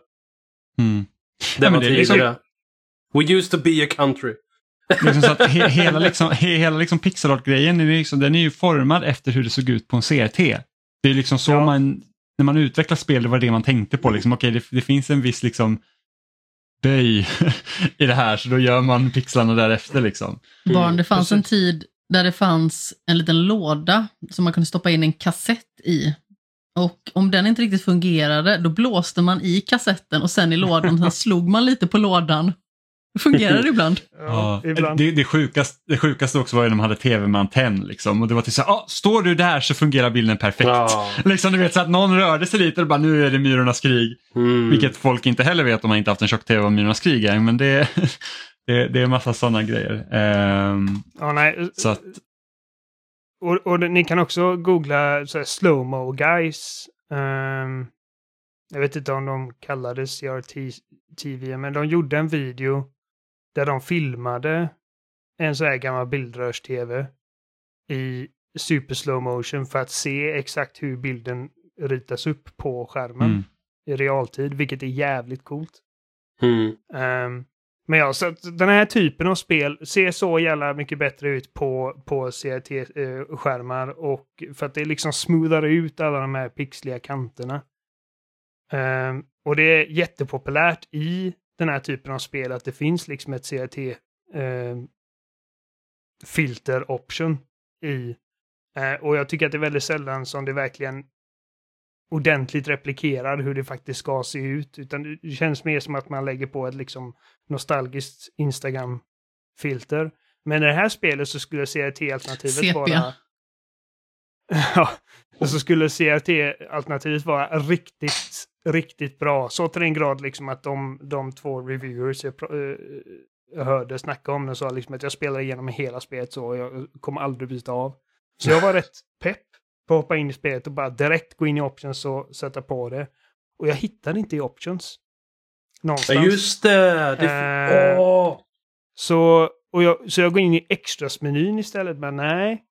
Speaker 3: Det var tidigare. We used to be a country.
Speaker 1: Liksom så att hela liksom pixel art-grejen den är ju formad efter hur det såg ut på en CRT. Det är liksom så när man utvecklar spel, det var det man tänkte på. Liksom, okej, det finns en viss liksom böj i det här, så då gör man pixlarna därefter. Liksom.
Speaker 2: Det fanns en tid där det fanns en liten låda som man kunde stoppa in en kassett i. Och om den inte riktigt fungerade, då blåste man i kassetten och sen i lådan, sen slog man lite på lådan. Det fungerar ibland.
Speaker 1: Ja, ibland. Det sjukaste också var ju när de hade tv med antenn liksom, och det var till så står du där så fungerar bilden perfekt. Liksom, du vet, så att någon rörde sig lite och bara, nu är det Myrornas krig. Vilket folk inte heller vet om man inte haft en tjock-tv om Myrornas krig, men det är en massa sådana grejer.
Speaker 4: Nej.
Speaker 1: Så att...
Speaker 4: och ni kan också googla så här, slow-mo guys. Jag vet inte om de kallades CRT-TV, men de gjorde en video där de filmade en så här gammal bildrörs-tv i super slow motion för att se exakt hur bilden ritas upp på skärmen i realtid, vilket är jävligt coolt. Men ja, så den här typen av spel ser så jävla mycket bättre ut på CRT-skärmar, och för att det liksom smoothar ut alla de här pixliga kanterna. Och det är jättepopulärt i den här typen av spel att det finns liksom ett CRT filter option i. Och jag tycker att det är väldigt sällan som det verkligen ordentligt replikerar hur det faktiskt ska se ut, utan det känns mer som att man lägger på ett liksom nostalgiskt Instagram-filter. Men i det här spelet så skulle CRT-alternativet vara... Ja, och så skulle CRT-alternativet vara riktigt, riktigt bra. Så till en grad liksom att de två reviewers jag hörde snacka om det, så liksom att jag spelar igenom hela spelet så, och jag kommer aldrig byta av. Så jag var rätt pepp på att hoppa in i spelet och bara direkt gå in i options och sätta på det. Och jag hittade inte i options någonstans.
Speaker 3: Ja, just det!
Speaker 4: Så jag går in i extras-menyn istället, men nej.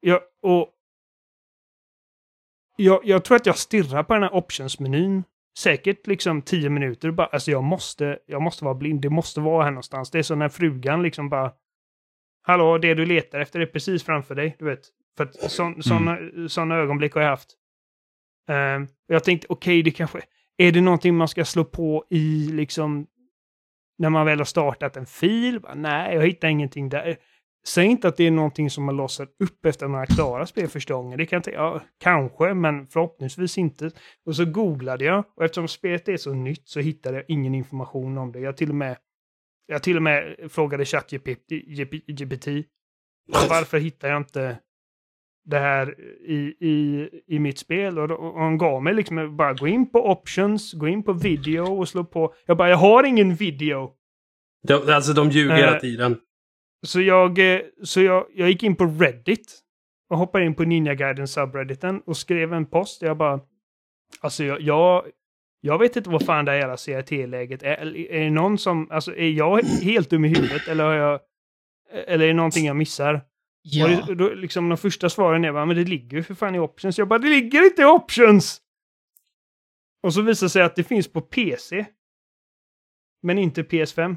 Speaker 4: Jag tror att jag stirrar på den här options-menyn säkert liksom 10 minuter. Bara, alltså jag måste vara blind. Det måste vara här någonstans. Det är så när frugan liksom bara, hallå, det du letar efter är precis framför dig. Du vet. För att sådana ögonblick har jag haft. Jag tänkte, okej, det kanske... Är det någonting man ska slå på i liksom... När man väl har startat en fil? Bara, nej, jag hittar ingenting där. säg inte att det är någonting som man låser upp efter att man har klarat spel första gången. Det kan jag kanske, men förhoppningsvis inte. Och så googlade jag, och eftersom spelet är så nytt så hittade jag ingen information om det. Jag till och med frågade ChatGPT. Varför hittar jag inte det här i mitt spel? Och han gav mig liksom bara gå in på options, gå in på video och slå på. Jag har ingen video.
Speaker 3: Alltså de ljuger hela tiden.
Speaker 4: Så jag gick in på Reddit och hoppade in på Ninja Gaiden subredditen och skrev en post. Jag bara, alltså jag vet inte vad fan det här jävla CRT-läget är. Är det någon som, alltså är jag helt dum i huvudet eller är det någonting jag missar?
Speaker 2: Ja.
Speaker 4: Och då, liksom de första svaren är bara, men det ligger ju för fan i options. Jag bara, det ligger inte i options! Och så visar det sig att det finns på PC. Men inte PS5.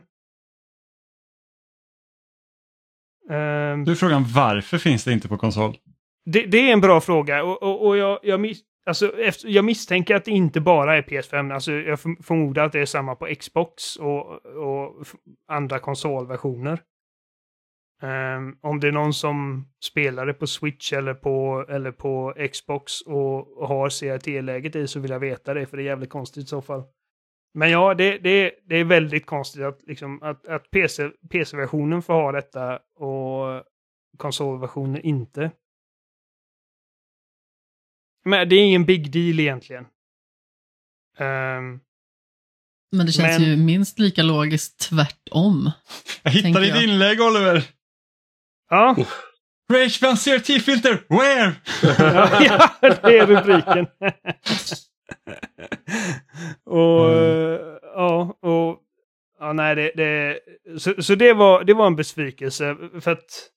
Speaker 1: Du är frågan, varför finns det inte på konsol?
Speaker 4: Det är en bra fråga. Och jag misstänker att det inte bara är PS5. Alltså, jag förmodar att det är samma på Xbox och andra konsolversioner. Om det är någon som spelar det på Switch eller på Xbox och har CRT-läget i, så vill jag veta det, för det är jävligt konstigt i så fall. Men ja, det är väldigt konstigt att, liksom, att PC-versionen får ha detta och konsolversionen inte. Men det är ingen big deal egentligen.
Speaker 2: Men det känns ju minst lika logiskt tvärtom.
Speaker 1: Jag hittade ditt inlägg, Oliver.
Speaker 4: Ja.
Speaker 1: Rage CRT-filter, where?
Speaker 4: Ja, det är rubriken. Så det var en besvikelse för att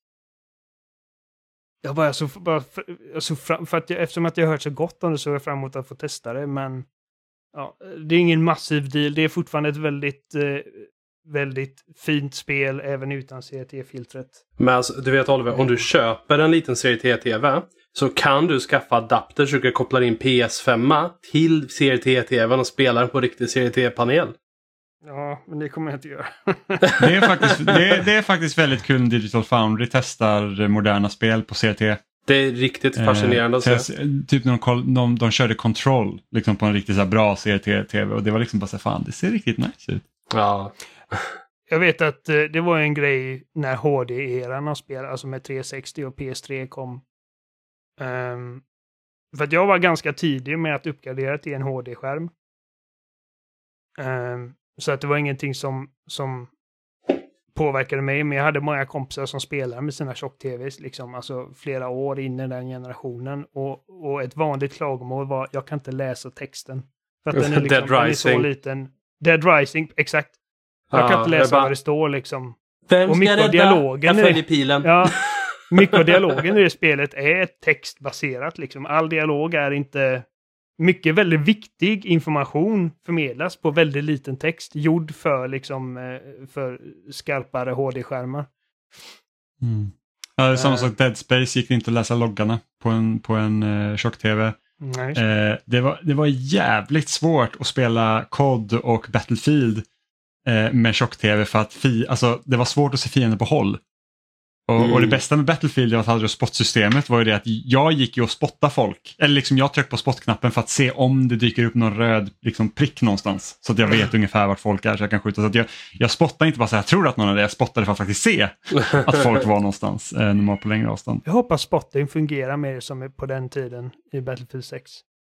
Speaker 4: eftersom att jag hört så gott om det, så är jag fram emot att få testa det, men ja, det är ingen massiv deal. Det är fortfarande ett väldigt fint spel även utan CRT-filtret.
Speaker 3: Men alltså, du vet Oliver, om du köper en liten CRT-TV så kan du skaffa adapter så du kan koppla in PS5 till CRT-TVn och spela den på riktig CRT-panel.
Speaker 4: Ja, men det kommer jag inte göra.
Speaker 1: Det är faktiskt väldigt kul när Digital Foundry testar moderna spel på CRT.
Speaker 3: Det är riktigt fascinerande att se.
Speaker 1: Typ när de körde Control liksom på en riktigt så här bra CRT-TV, och det var liksom bara så fan, det ser riktigt nice ut.
Speaker 3: Ja.
Speaker 4: Jag vet att det var en grej när HD-eran av spel, alltså med 360 och PS3 kom. För att jag var ganska tidig med att uppgradera till en HD-skärm. Så att det var ingenting som påverkade mig, men jag hade många kompisar som spelade med sina tjock-tvs liksom, alltså flera år in i den generationen, och ett vanligt klagomål var jag kan inte läsa texten. För att den är, liksom, den är så liten. Dead Rising, exakt. Jag kan inte läsa vad det står liksom.
Speaker 3: Vem
Speaker 4: och mycket
Speaker 3: ska
Speaker 4: av dialogen
Speaker 3: jag följer pilen.
Speaker 4: Ja, mycket av dialogen i det spelet är textbaserat liksom. All dialog är inte mycket. Väldigt viktig information förmedlas på väldigt liten text, gjord för liksom för skarpare HD-skärmar.
Speaker 1: Mm. Ja, det är samma sak. Dead Space gick inte att läsa loggarna på en tjock-tv. Det var jävligt svårt att spela COD och Battlefield med tjock-tv, för att det var svårt att se fienden på håll. Och det bästa med Battlefield och att spottsystemet var ju det att jag gick ju och spottade folk. Eller liksom jag tryckte på spottknappen för att se om det dyker upp någon röd liksom prick någonstans. Så att jag vet ungefär vart folk är så jag kan skjuta. Så att jag spottade inte bara så här, jag tror att någon är det. Jag spottade för att faktiskt se att folk var någonstans när man var på längre avstånd.
Speaker 4: Jag hoppas spotting fungerar mer som på den tiden i Battlefield 6.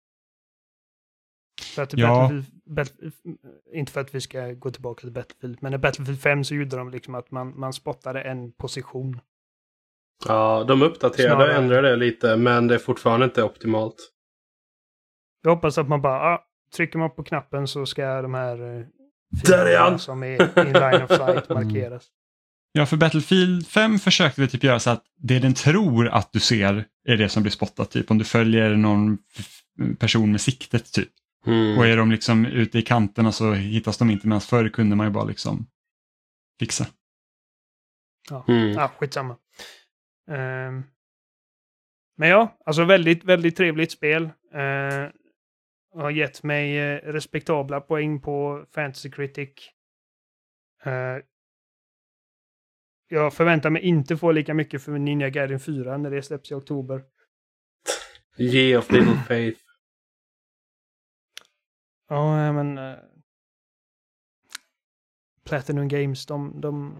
Speaker 4: För att inte för att vi ska gå tillbaka till Battlefield, men i Battlefield 5 så gjorde de liksom att man spottade en position.
Speaker 3: Ja, de uppdaterade och ändrade det lite, men det är fortfarande inte optimalt.
Speaker 4: Jag hoppas att man bara, trycker man på knappen så ska de här som är in line of sight markeras.
Speaker 1: Ja, för Battlefield 5 försökte vi typ göra så att det den tror att du ser är det som blir spottat, typ om du följer någon person med siktet typ. Och är de liksom ute i kanterna så hittas de inte, medan förr kunde man ju bara liksom fixa.
Speaker 4: Ja, skitsamma. Men ja, alltså väldigt, väldigt trevligt spel. Har gett mig respektabla poäng på Fantasy Critic. jag förväntar mig inte få lika mycket för Ninja Gaiden 4 när det släpps i oktober.
Speaker 3: Year of Little Faith.
Speaker 4: Ja, men Platinum Games, de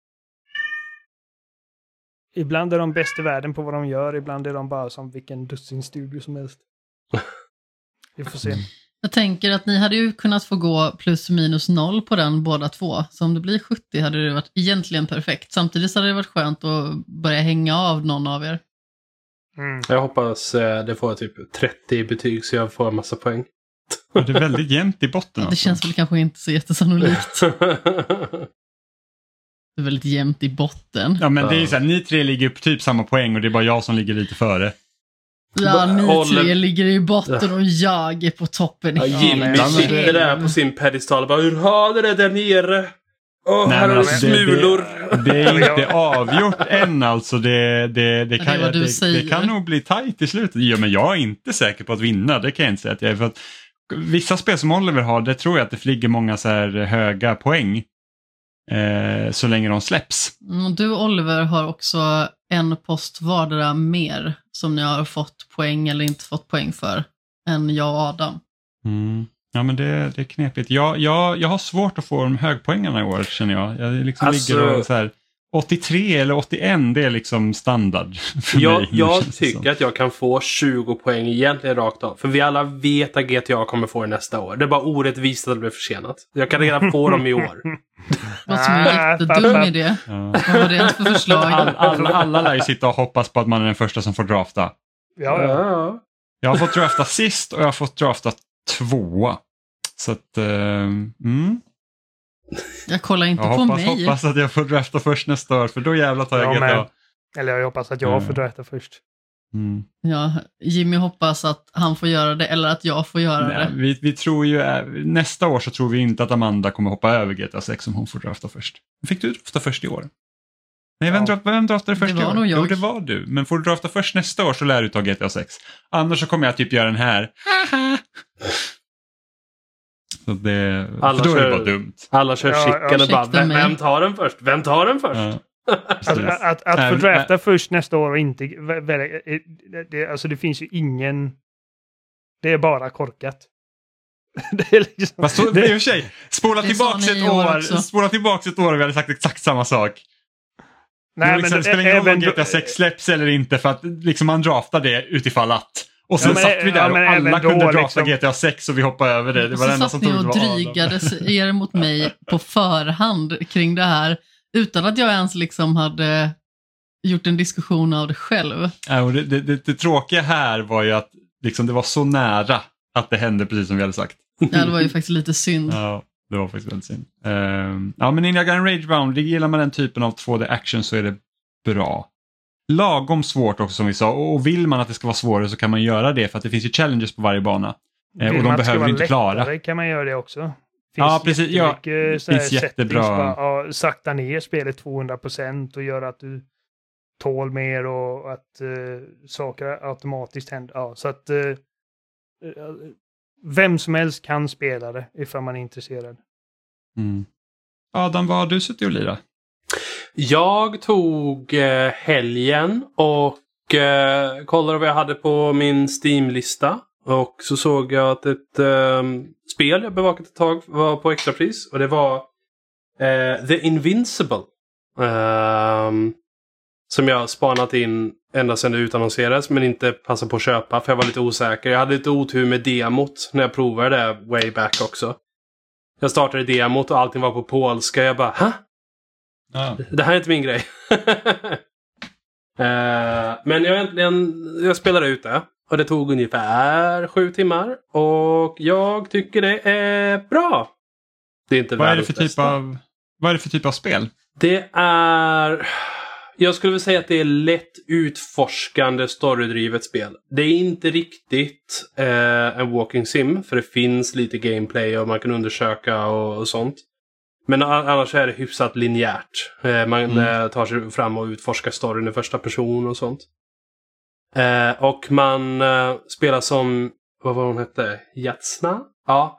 Speaker 4: ibland är de bäst i världen på vad de gör, ibland är de bara som vilken dussin studio som helst. Vi får se.
Speaker 2: Jag tänker att ni hade ju kunnat få gå plus minus 0 på den båda två. Så om det blir 70 hade det varit egentligen perfekt. Samtidigt så hade det varit skönt att börja hänga av någon av er.
Speaker 3: Jag hoppas det får typ 30 betyg så jag får en massa poäng.
Speaker 1: Och det är väldigt jämnt i botten.
Speaker 2: Ja, det känns väl kanske inte så jättesannolikt. Det är väldigt jämnt i botten.
Speaker 1: Ja, men det är ju så här, ni tre ligger på typ samma poäng och det är bara jag som ligger lite före.
Speaker 2: Ja, ni tre ligger i botten och jag är på toppen.
Speaker 3: Ja, Jimmy sitter där på sin pedestal och bara, hur har det där nere? Här har du smulor.
Speaker 1: Det är inte avgjort än alltså. Det kan nog bli tajt i slutet. Ja, men jag är inte säker på att vinna. Det kan jag inte säga att jag är. För att vissa spel som Oliver har, det tror jag att det flyger många så här höga poäng. Så länge de släpps.
Speaker 2: Du Oliver har också en post vardera mer som ni har fått poäng eller inte fått poäng för än jag och Adam.
Speaker 1: Ja, men det är knepigt. Jag har svårt att få de högpoängarna i år, känner jag. Jag liksom ligger så här 83 eller 81, det är liksom standard för mig.
Speaker 3: Jag tycker att jag kan få 20 poäng egentligen rakt av. För vi alla vet att GTA kommer få det nästa år. Det är bara orättvist att det blir försenat. Jag kan redan få dem i år.
Speaker 2: Vad som är jättedum idé. Vad var det ens för förslag?
Speaker 1: Alla lär ju sitta och hoppas på att man är den första som får drafta.
Speaker 4: Ja.
Speaker 1: Jag har fått drafta sist och jag har fått drafta 2. Så att...
Speaker 2: Jag kollar inte på mig.
Speaker 1: Jag hoppas att jag får drafta först nästa år, för då jävlar tar jag GTA.
Speaker 4: Eller jag hoppas att jag får drafta först.
Speaker 2: Ja, Jimmy hoppas att han får göra det eller att jag får göra det.
Speaker 1: Vi tror ju, nästa år så tror vi inte att Amanda kommer hoppa över GTA 6 om hon får drafta först. Fick du drafta först i år? Nej, vem draftade först i år?
Speaker 2: Det var nog jag.
Speaker 1: Jo, det var du. Men får du drafta först nästa år så lär du ta GTA 6. Annars så kommer jag typ göra den här. Så det,
Speaker 3: alla
Speaker 1: för då är det bara dumt.
Speaker 3: Alla kör chicken och bara, vem tar den först? Vem tar den först?
Speaker 1: Ja.
Speaker 4: Att få drafta först nästa år och inte... Alltså det finns ju ingen... Det är bara korkat. Det är liksom...
Speaker 1: Fast så, i och för sig, spola tillbaks ett år och vi hade sagt exakt samma sak. Nej, liksom, men det spelar ingen roll om GTA 6 släpps eller inte, för att liksom man draftar det utifall att. Och sen satt vi där och alla kunde drafta GTA 6 och vi hoppade över det. Det var det enda som tog det var
Speaker 2: Adam. Och drygades er mot mig på förhand kring det här utan att jag ens liksom hade gjort en diskussion av det själv.
Speaker 1: Ja, och det tråkiga här var ju att liksom, det var så nära att det hände precis som vi hade sagt.
Speaker 2: Ja, det var ju faktiskt lite synd.
Speaker 1: Ja, det var faktiskt väldigt synd. Ja, men Ninja Gaiden Ragebound, gillar man den typen av 2D action så är det bra. Lagom svårt också som vi sa, och vill man att det ska vara svårare så kan man göra det, för att det finns ju challenges på varje bana. Och de behöver inte klara.
Speaker 4: Kan man göra det också.
Speaker 1: Ja, precis. Ja, det finns jättebra.
Speaker 4: Bara, sakta ner spelet 200% och göra att du tål mer och att saker automatiskt händer. Ja, så att vem som helst kan spela det ifall man är intresserad.
Speaker 1: Adam, vad har du suttit och lira?
Speaker 3: Jag tog helgen och kollade vad jag hade på min Steam-lista. Och så såg jag att ett spel jag bevakat ett tag var på extrapris. Och det var The Invincible. Som jag spanat in ända sedan det utannonserades, men inte passade på att köpa för jag var lite osäker. Jag hade lite otur med demot när jag provade det way back också. Jag startade demot och allting var på polska. Jag bara, hä? Det här är inte min grej. Men jag spelade ut det. Och det tog ungefär 7 timmar. Och jag tycker det är bra. Det är inte världens bästa.
Speaker 1: Vad är det för typ av spel?
Speaker 3: Det är... Jag skulle vilja säga att det är lätt utforskande storydrivet spel. Det är inte riktigt en walking sim. För det finns lite gameplay och man kan undersöka och sånt. Men annars är det hyfsat linjärt. Man tar sig fram och utforskar storyn i första person och sånt. Och man spelar som, vad var hon hette? Jatsna? Ja.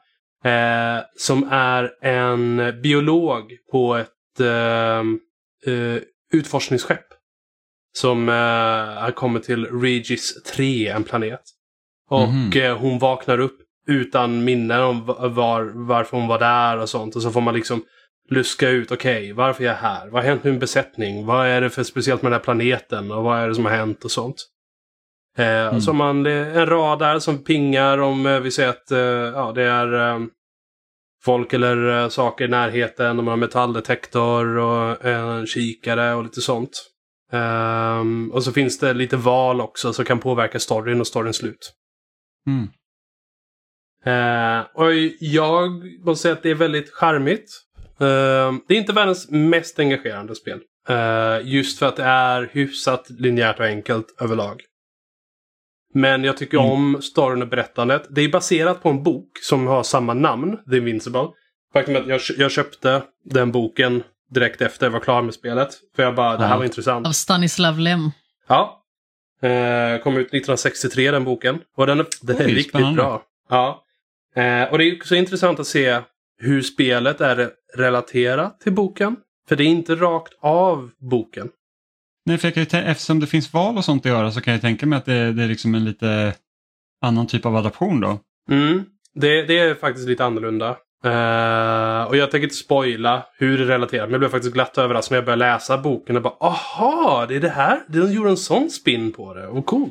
Speaker 3: Som är en biolog på ett utforskningsskepp som har kommit till Regis 3, en planet. Och hon vaknar upp utan minnen om varför hon var där och sånt. Och så får man liksom luska ut, okej, varför är jag här? Vad har hänt med min besättning? Vad är det för speciellt med den här planeten? Och vad är det som har hänt och sånt? Så man, det är en radar som pingar om vi ser att det är folk eller saker i närheten. Och man har metalldetektor och en kikare och lite sånt. Och så finns det lite val också som kan påverka storyn och storyns slut. Och jag måste säga att det är väldigt charmigt. Det är inte världens mest engagerande spel. Just för att det är hyfsat linjärt och enkelt överlag. Men jag tycker om storyn och berättandet. Det är baserat på en bok som har samma namn, The Invincible. Faktum är att jag köpte den boken direkt efter jag var klar med spelet. För jag bara, det här var intressant.
Speaker 2: Av Stanislav Lem.
Speaker 3: Ja. Kom ut 1963 den boken. Och den är riktigt spännande. Bra. Ja. Och det är så intressant att se hur spelet är relaterat till boken. För det är inte rakt av boken.
Speaker 1: Nej, för eftersom det finns val och sånt att göra så kan jag tänka mig att det är liksom en lite annan typ av adaption då.
Speaker 3: Det är faktiskt lite annorlunda. Och jag tänker inte spoila hur det relaterar. Men jag blev faktiskt glatt överraskad när jag började läsa boken och bara, aha, det är det här? De gjorde en sån spin på det. Och coolt.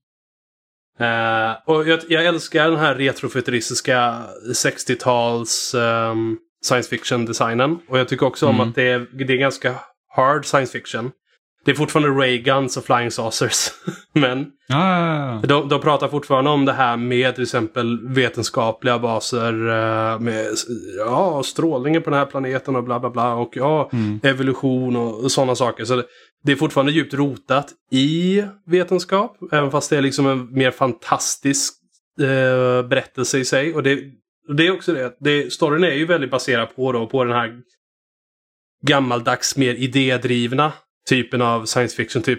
Speaker 3: Och jag älskar den här retrofuturistiska 60-tals science fiction designen. Och jag tycker också om att det är ganska hard science fiction. Det är fortfarande ray guns och flying saucers. Men de pratar fortfarande om det här med till exempel vetenskapliga baser med strålningen på den här planeten och bla bla bla. Och evolution och sådana saker. Så det är fortfarande djupt rotat i vetenskap. Även fast det är liksom en mer fantastisk berättelse i sig. Och det är också det. Storyn är ju väldigt baserad på den här gammaldags, mer idédrivna typen av science fiction. Typ,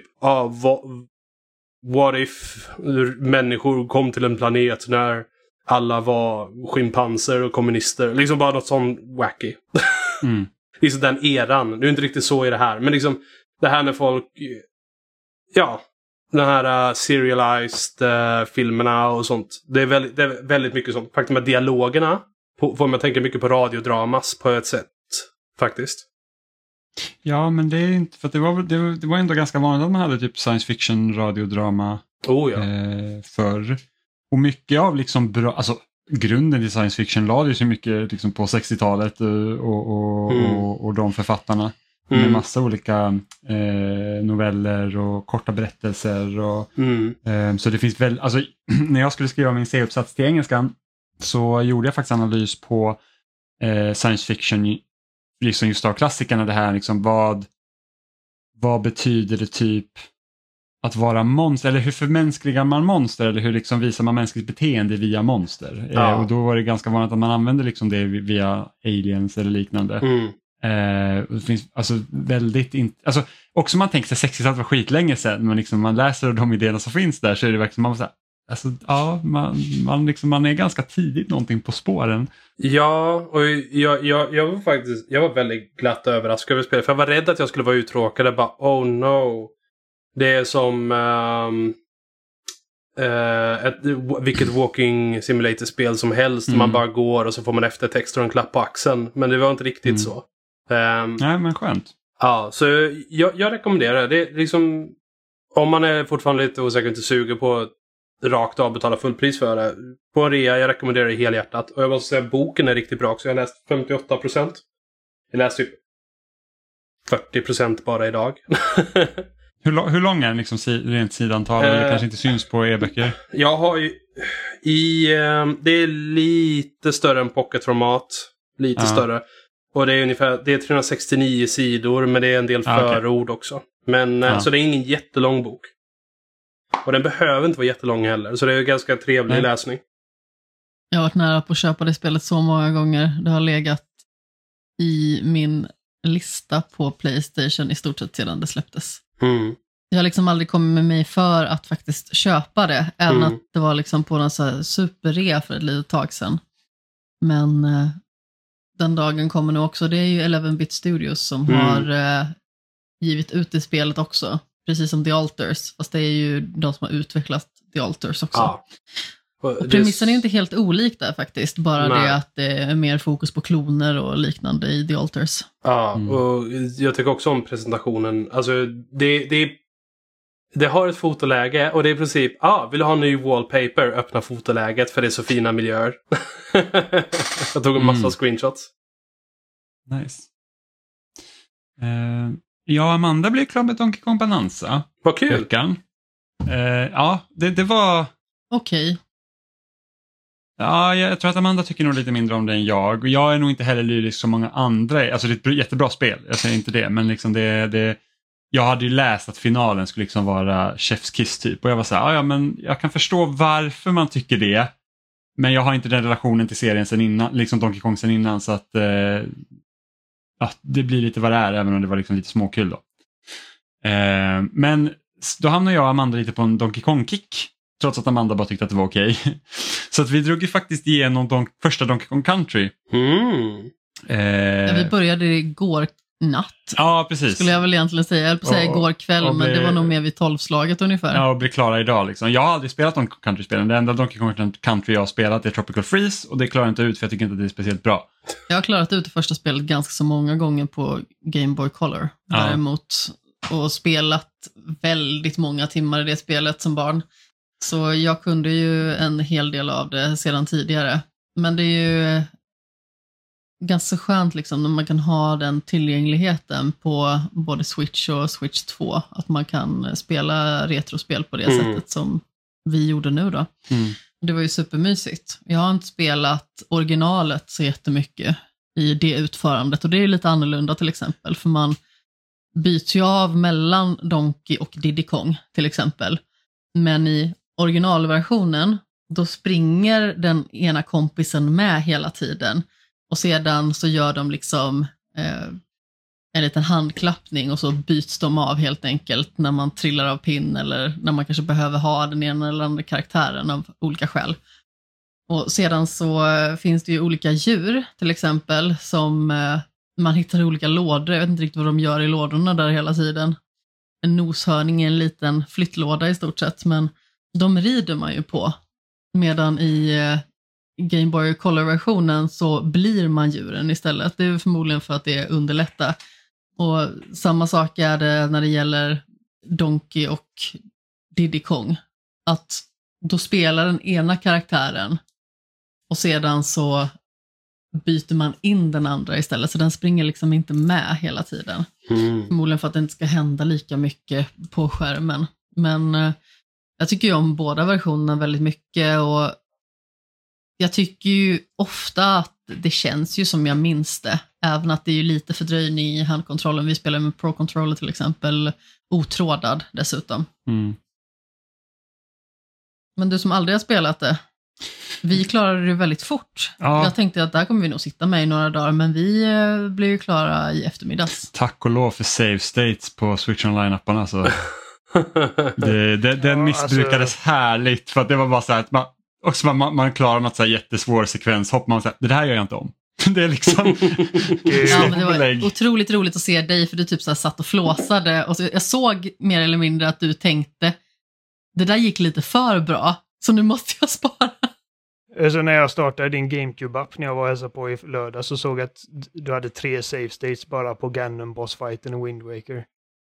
Speaker 3: what if människor kom till en planet när alla var schimpanser och kommunister. Liksom bara något sånt wacky. Liksom den eran. Det är inte riktigt så i det här. Men liksom det här när folk... Ja, den här serialized filmerna och sånt. Det är väldigt mycket sånt. Faktum med dialogerna får man tänka mycket på radiodramas på ett sätt. Faktiskt.
Speaker 1: Ja, men det är inte... För att det var ändå ganska vanligt att man hade typ science fiction radiodrama förr. Och mycket av liksom bra... Alltså grunden i science fiction lade ju så mycket liksom på 60-talet och de författarna. Med massa olika noveller och korta berättelser. Och, så det finns väl... Alltså, när jag skulle skriva min C-uppsats till engelskan så gjorde jag faktiskt analys på science fiction, liksom just av klassikerna. Det här liksom, vad betyder det typ att vara monster? Eller hur förmänskligar man monster? Eller hur liksom visar man mänskligt beteende via monster? Och då var det ganska vanligt att man använde liksom det via aliens eller liknande. Det finns alltså väldigt alltså också man tänker sig 60-talet var skitlänge sedan, men liksom man läser de idéerna som finns där så är det verkligen man säga, alltså man är ganska tidigt någonting på spåren.
Speaker 3: Ja, och jag var väldigt glatt överraskad över spelet, för jag var rädd att jag skulle vara uttråkad. Jag bara, oh no. Det är som vilket walking simulator-spel som helst. Man bara går och så får man eftertext och en klapp på axeln. Men det var inte riktigt så.
Speaker 1: Nej, men skönt.
Speaker 3: Ja, så jag rekommenderar det. Är liksom, om man är fortfarande lite osäker, inte suger på rakt av betala fullpris för det. På en rea, jag rekommenderar det helhjärtat. Och jag måste säga, boken är riktigt bra också. Jag har läst 58%. Jag läste typ 40% bara idag.
Speaker 1: Hur lång är den liksom rent sidantal? Eller kanske inte syns på e-böcker?
Speaker 3: Jag har ju... det är lite större än pocketformat. Lite större. Och det är 369 sidor, men det är en del förord också. Men så det är ingen jättelång bok. Och den behöver inte vara jättelång heller. Så det är en ganska trevlig läsning.
Speaker 2: Jag har varit nära på att köpa det spelet så många gånger. Det har legat i min lista på PlayStation i stort sett sedan det släpptes. Jag har liksom aldrig kommit med mig för att faktiskt köpa det. Även att det var liksom på en så här superrea för ett litet tag sedan. Men den dagen kommer nu också. Det är ju 11-bit Studios som har givit ut det spelet också. Precis som The Alters. Fast det är ju de som har utvecklat The Alters också.
Speaker 3: Ja.
Speaker 2: Och premissen är inte helt olik där faktiskt. Bara det att det är mer fokus på kloner och liknande i The Alters.
Speaker 3: Ja, och jag tycker också om presentationen. Alltså det har ett fotoläge och det är i princip, vill du ha en ny wallpaper, öppna fotoläget för det är så fina miljöer. Jag tog en massa screenshots.
Speaker 1: Nice. Amanda blev klar med Donkey Kong Bonanza.
Speaker 3: Vad kul.
Speaker 1: Veckan. Det var...
Speaker 2: Okej.
Speaker 1: Ja, jag tror att Amanda tycker nog lite mindre om det än jag. Och jag är nog inte heller lyrisk som många andra. Alltså det är ett jättebra spel, jag säger inte det. Men liksom jag hade ju läst att finalen skulle liksom vara Chef's Kiss typ. Och jag var så här, men jag kan förstå varför man tycker det. Men jag har inte den relationen till serien sen innan, liksom Donkey Kong sen innan. Så att det blir lite vad det är, även om det var liksom lite småkul då. Men då hamnar jag och Amanda lite på en Donkey Kong-kick. Trots att Amanda bara tyckte att det var okej. Så att vi drog ju faktiskt igenom första Donkey Kong Country.
Speaker 2: Vi började igår natt.
Speaker 1: Ja, precis.
Speaker 2: Skulle jag väl egentligen säga. Jag höll på att säga igår kväll, men det var nog mer vid 12-slaget ungefär.
Speaker 1: Ja, och bli klara idag liksom. Jag har aldrig spelat Donkey Kong Country-spelen. Det enda Donkey Kong Country jag har spelat är Tropical Freeze. Och det klarar jag inte ut för jag tycker inte att det är speciellt bra. Jag
Speaker 2: har klarat ut det första spelet ganska så många gånger på Game Boy Color. Däremot. Och spelat väldigt många timmar i det spelet som barn. Så jag kunde ju en hel del av det sedan tidigare. Men det är ju ganska skönt liksom när man kan ha den tillgängligheten på både Switch och Switch 2. Att man kan spela retrospel på det sättet som vi gjorde nu då. Det var ju supermysigt. Jag har inte spelat originalet så jättemycket i det utförandet. Och det är lite annorlunda till exempel. För man byter ju av mellan Donkey och Diddy Kong till exempel. Men i originalversionen, då springer den ena kompisen med hela tiden. Och sedan så gör de liksom en liten handklappning och så byts de av helt enkelt när man trillar av pinn eller när man kanske behöver ha den ena eller andra karaktären av olika skäl. Och sedan så finns det ju olika djur till exempel som man hittar i olika lådor. Jag vet inte riktigt vad de gör i lådorna där hela tiden. En noshörning är en liten flyttlåda i stort sett, men de rider man ju på. Medan i Game Boy Color-versionen så blir man djuren istället. Det är förmodligen för att det underlättar. Och samma sak är det när det gäller Donkey och Diddy Kong. Att då spelar den ena karaktären och sedan så byter man in den andra istället. Så den springer liksom inte med hela tiden. Förmodligen för att det inte ska hända lika mycket på skärmen. Men jag tycker ju om båda versionerna väldigt mycket och jag tycker ju ofta att det känns ju som jag minns det. Även att det är ju lite fördröjning i handkontrollen. Vi spelar med Pro Controller till exempel, otrådad dessutom. Men du som aldrig har spelat det, vi klarade det väldigt fort. Ja. Jag tänkte att där kommer vi nog sitta med i några dagar, men vi blev ju klara i eftermiddags.
Speaker 1: Tack och lov för save states på Switch Online-apparna. Alltså. Den missbrukades härligt, för att det var bara så här att man klarar något så här jättesvår sekvens, hoppar man så här, det här gör jag inte om. Det är liksom
Speaker 2: ja, men det var otroligt roligt att se dig, för du typ så här satt och flåsade och så, jag såg mer eller mindre att du tänkte, det där gick lite för bra, så nu måste jag spara.
Speaker 4: Så när jag startade din GameCube-app när jag var hälsa på i lördag, så såg jag att du hade 3 save states bara på Ganon, Bossfighten och Wind Waker.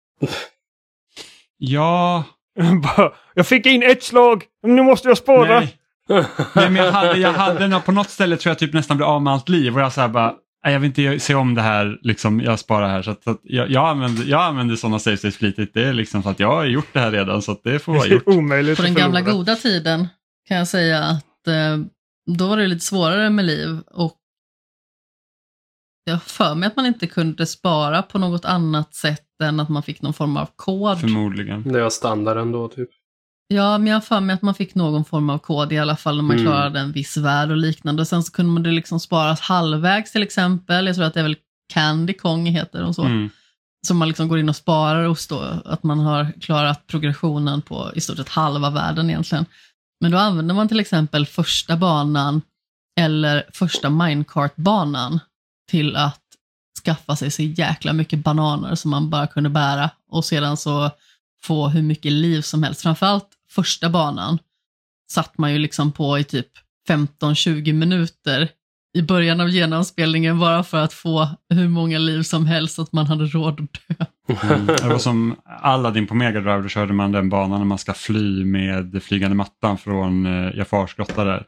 Speaker 1: Ja.
Speaker 4: Jag fick in ett slag, nu måste jag spara.
Speaker 1: Nej, men jag hade på något ställe tror jag typ nästan blev av med allt liv och jag så här bara, jag vill inte se om det här liksom, jag sparar här, så att jag använder sådana save states flitigt. Det är liksom så att jag har gjort det här redan, så att det får vara gjort.
Speaker 2: På den gamla goda tiden kan jag säga att då var det lite svårare med liv, och jag för mig att man inte kunde spara på något annat sätt än att man fick någon form av kod.
Speaker 1: Förmodligen.
Speaker 3: Det var standarden då typ.
Speaker 2: Ja, men jag för mig att man fick någon form av kod i alla fall när man klarade en viss värld och liknande. Och sen så kunde man det liksom sparas halvvägs till exempel. Jag tror att det är väl Candy Kong heter och så. Så man liksom går in och sparar och står att man har klarat progressionen på i stort sett halva världen egentligen. Men då använder man till exempel första banan eller första minecart-banan till att skaffa sig så jäkla mycket bananer som man bara kunde bära. Och sedan så få hur mycket liv som helst. Framförallt första banan satt man ju liksom på i typ 15-20 minuter i början av genomspelningen bara för att få hur många liv som helst att man hade råd att dö.
Speaker 1: Det var som Aladdin på Mega Drive, då körde man den banan när man ska fly med flygande mattan från Jafars grotta där.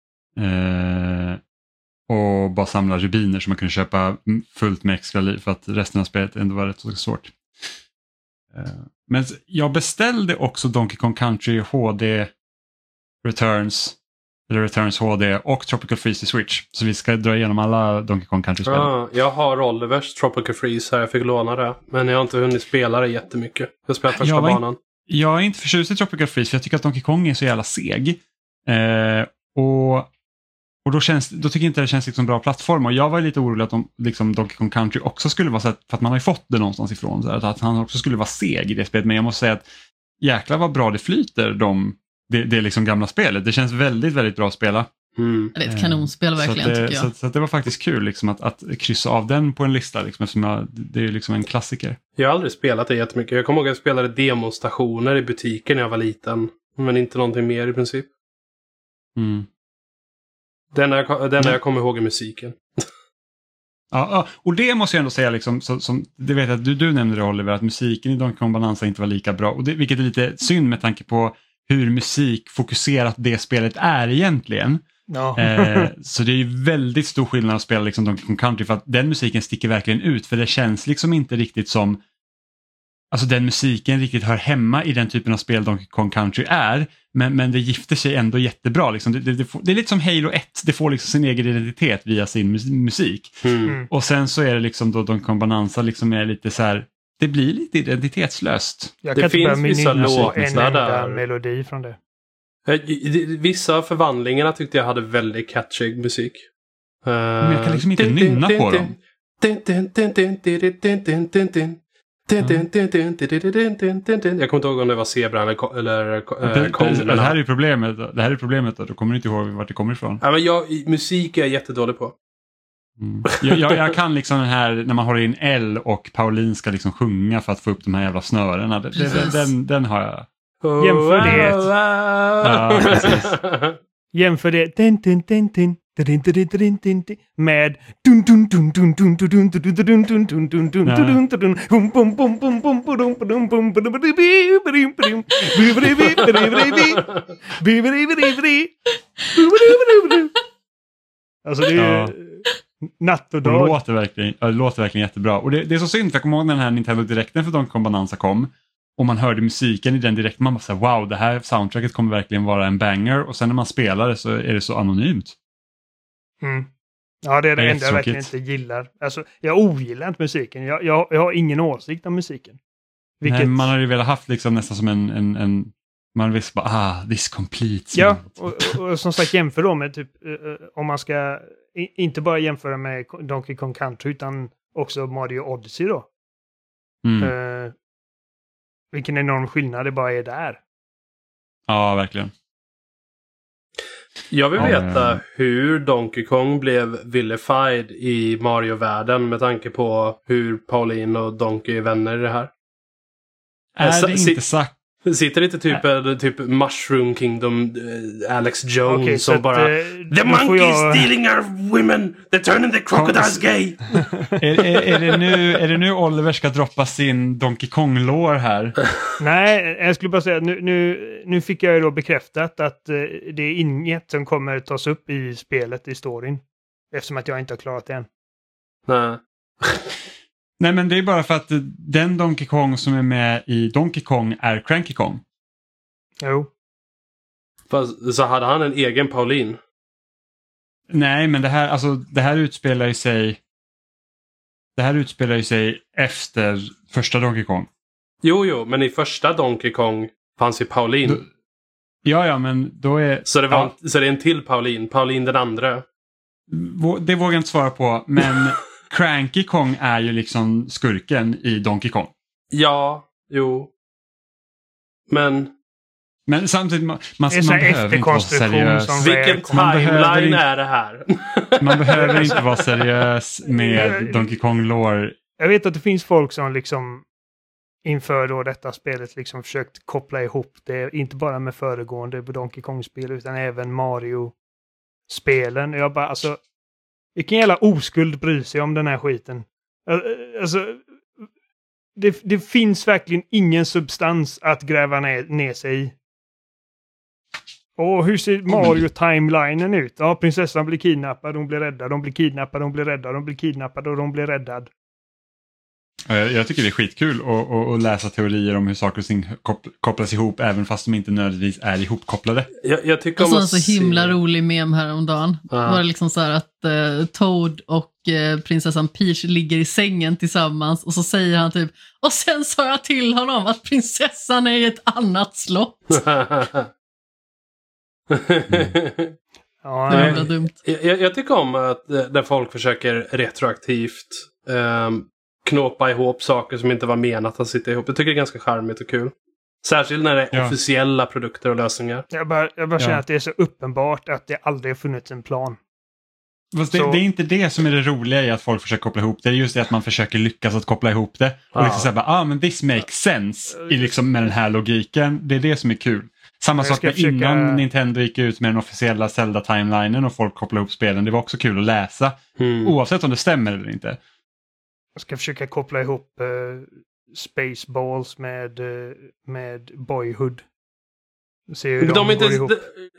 Speaker 1: Och bara samla rubiner så man kunde köpa fullt med extra liv för att resten av spelet ändå var rätt så svårt. Men jag beställde också Donkey Kong Country HD Returns HD och Tropical Freeze till Switch. Så vi ska dra igenom alla Donkey Kong Country-spel.
Speaker 3: Jag har Olivers Tropical Freeze här, jag fick låna det. Men jag har inte hunnit spela det jättemycket. Jag spelar första banan.
Speaker 1: Jag är inte förtjust i Tropical Freeze för jag tycker att Donkey Kong är så jävla seg. Och då tycker jag inte det känns liksom bra plattform. Och jag var lite orolig att liksom Donkey Kong Country också skulle vara så här, för att man har ju fått det någonstans ifrån. Så här, att han också skulle vara seg i det spelet. Men jag måste säga att jäklar vad bra det flyter det liksom gamla spelet. Det känns väldigt, väldigt bra att spela.
Speaker 2: Det är ett kanonspel verkligen tycker jag.
Speaker 1: Så det var faktiskt kul liksom, att kryssa av den på en lista. Liksom, eftersom det är liksom en klassiker.
Speaker 3: Jag har aldrig spelat det jättemycket. Jag kommer ihåg att jag spelade demostationer i butiken när jag var liten. Men inte någonting mer i princip. Den jag kommer ihåg är musiken.
Speaker 1: Ja, och det måste jag ändå säga liksom, som det vet jag att du nämnde det, Oliver, att musiken i Donkey Kong Bonanza inte var lika bra. Och vilket är lite synd med tanke på hur musikfokuserat det spelet är egentligen.
Speaker 4: Ja.
Speaker 1: Så det är ju väldigt stor skillnad att spela liksom Donkey Kong Country, för att den musiken sticker verkligen ut, för det känns liksom inte riktigt som, alltså den musiken riktigt hör hemma i den typen av spel Donkey Kong Country är, men det gifter sig ändå jättebra liksom. Det är lite som Halo 1, det får liksom sin egen identitet via sin musik. Och sen så är det liksom då Donkey Kong Bonanza liksom är lite så här, det blir lite identitetslöst.
Speaker 4: Jag kan inte vissa låtar där. Melodi från det.
Speaker 3: Vissa förvandlingarna tyckte jag hade väldigt catchy musik.
Speaker 1: Men jag kan liksom inte nynna på dem.
Speaker 3: Jag kommer inte ihåg om det var zebra eller
Speaker 1: det här är problemet då. Du kommer inte ihåg vart det kommer ifrån.
Speaker 3: Ja, men musik är jag jättedålig på.
Speaker 1: Jag kan liksom den här när man håller in L och Pauline ska liksom sjunga för att få upp de här jävla snörena. Den har jag.
Speaker 4: Jämför det.
Speaker 1: Ja, precis.
Speaker 4: Jämför det. Med alltså det är natt och dag.
Speaker 1: Det låter verkligen jättebra. Och det är så synd, för jag kommer ihåg när den här Nintendo Directen för Donkey Kong Bonanza kom. Och man hörde musiken i den direkt. Man bara så här, wow, det här soundtracket kommer verkligen vara en banger. Och sen när man spelar det så är det så anonymt.
Speaker 4: Ja, det är det enda jag verkligen inte gillar. Alltså, jag ogillar inte musiken. Jag har ingen åsikt om musiken.
Speaker 1: Nej, man har ju velat haft liksom nästan som en man visst bara, this complete.
Speaker 4: Ja, och som sagt jämför då med typ, om man ska inte bara jämföra med Donkey Kong Country utan också Mario Odyssey då. Vilken enorm skillnad det bara är där.
Speaker 1: Ja, verkligen.
Speaker 3: Jag vill veta hur Donkey Kong blev vilified i Mario-världen med tanke på hur Pauline och Donkey är vänner i det här.
Speaker 1: Är det inte sagt?
Speaker 3: Sitter inte typ Mushroom Kingdom Alex Jones som bara The monkeys stealing our women! They're turning the crocodiles gay!
Speaker 1: är det nu Oliver ska droppa sin Donkey Kong-lore här?
Speaker 4: Nej, jag skulle bara säga nu fick jag ju då bekräftat att det är inget som kommer tas upp i spelet i storyn. Eftersom att jag inte har klarat det än.
Speaker 3: Nej.
Speaker 1: Nej, men det är bara för att den Donkey Kong som är med i Donkey Kong är Cranky Kong.
Speaker 4: Jo.
Speaker 3: Fast, så hade han en egen Pauline?
Speaker 1: Nej, men det här utspelar ju sig efter första Donkey Kong.
Speaker 3: Jo, men i första Donkey Kong fanns ju Pauline.
Speaker 1: Ja, men då är...
Speaker 3: Så det är en till Pauline den andra?
Speaker 1: Det vågar jag inte svara på, men... Cranky Kong är ju liksom skurken i Donkey Kong.
Speaker 3: Ja, jo. Men
Speaker 1: Men samtidigt, man behöver inte vara seriös.
Speaker 3: Vilken timeline är det här?
Speaker 1: Man behöver inte vara seriös med Donkey Kong-lore.
Speaker 4: Jag vet att det finns folk som liksom inför då detta spelet liksom försökt koppla ihop det, inte bara med föregående Donkey Kong-spel utan även Mario-spelen. Jag bara, alltså, vilken jävla oskuld bryr sig om den här skiten. Alltså, det finns verkligen ingen substans att gräva ner sig i. Hur ser Mario-timelinen ut? Ja, prinsessan blir kidnappad, hon blir räddad, hon blir kidnappad, hon blir räddad, hon blir kidnappad och hon blir räddad.
Speaker 1: Jag tycker det är skitkul att läsa teorier om hur saker och ting kopplas ihop även fast de inte nödvändigtvis är ihopkopplade.
Speaker 3: Jag tycker om
Speaker 2: en så himla rolig mem häromdagen. Det var liksom så här att Toad och prinsessan Peach ligger i sängen tillsammans och så säger han typ, och sen sa jag till honom att prinsessan är i ett annat slott.
Speaker 4: Ja,
Speaker 2: det är väldigt dumt.
Speaker 3: Jag tycker om att när folk försöker retroaktivt knåpa ihop saker som inte var menat att sitta ihop. Jag tycker det är ganska charmigt och kul. Särskilt när det är officiella produkter och lösningar.
Speaker 4: Jag bara känner att det är så uppenbart att det aldrig har funnits en plan.
Speaker 1: Det är inte det som är det roliga i att folk försöker koppla ihop det. Det är just det att man försöker lyckas att koppla ihop det. Och liksom säga men this makes sense i liksom med den här logiken. Det är det som är kul. Samma sak med innan Nintendo gick ut med den officiella Zelda-timelinen och folk kopplade ihop spelen. Det var också kul att läsa. Oavsett om det stämmer eller inte.
Speaker 4: Jag ska försöka koppla ihop Spaceballs med Boyhood. Se hur de går ihop.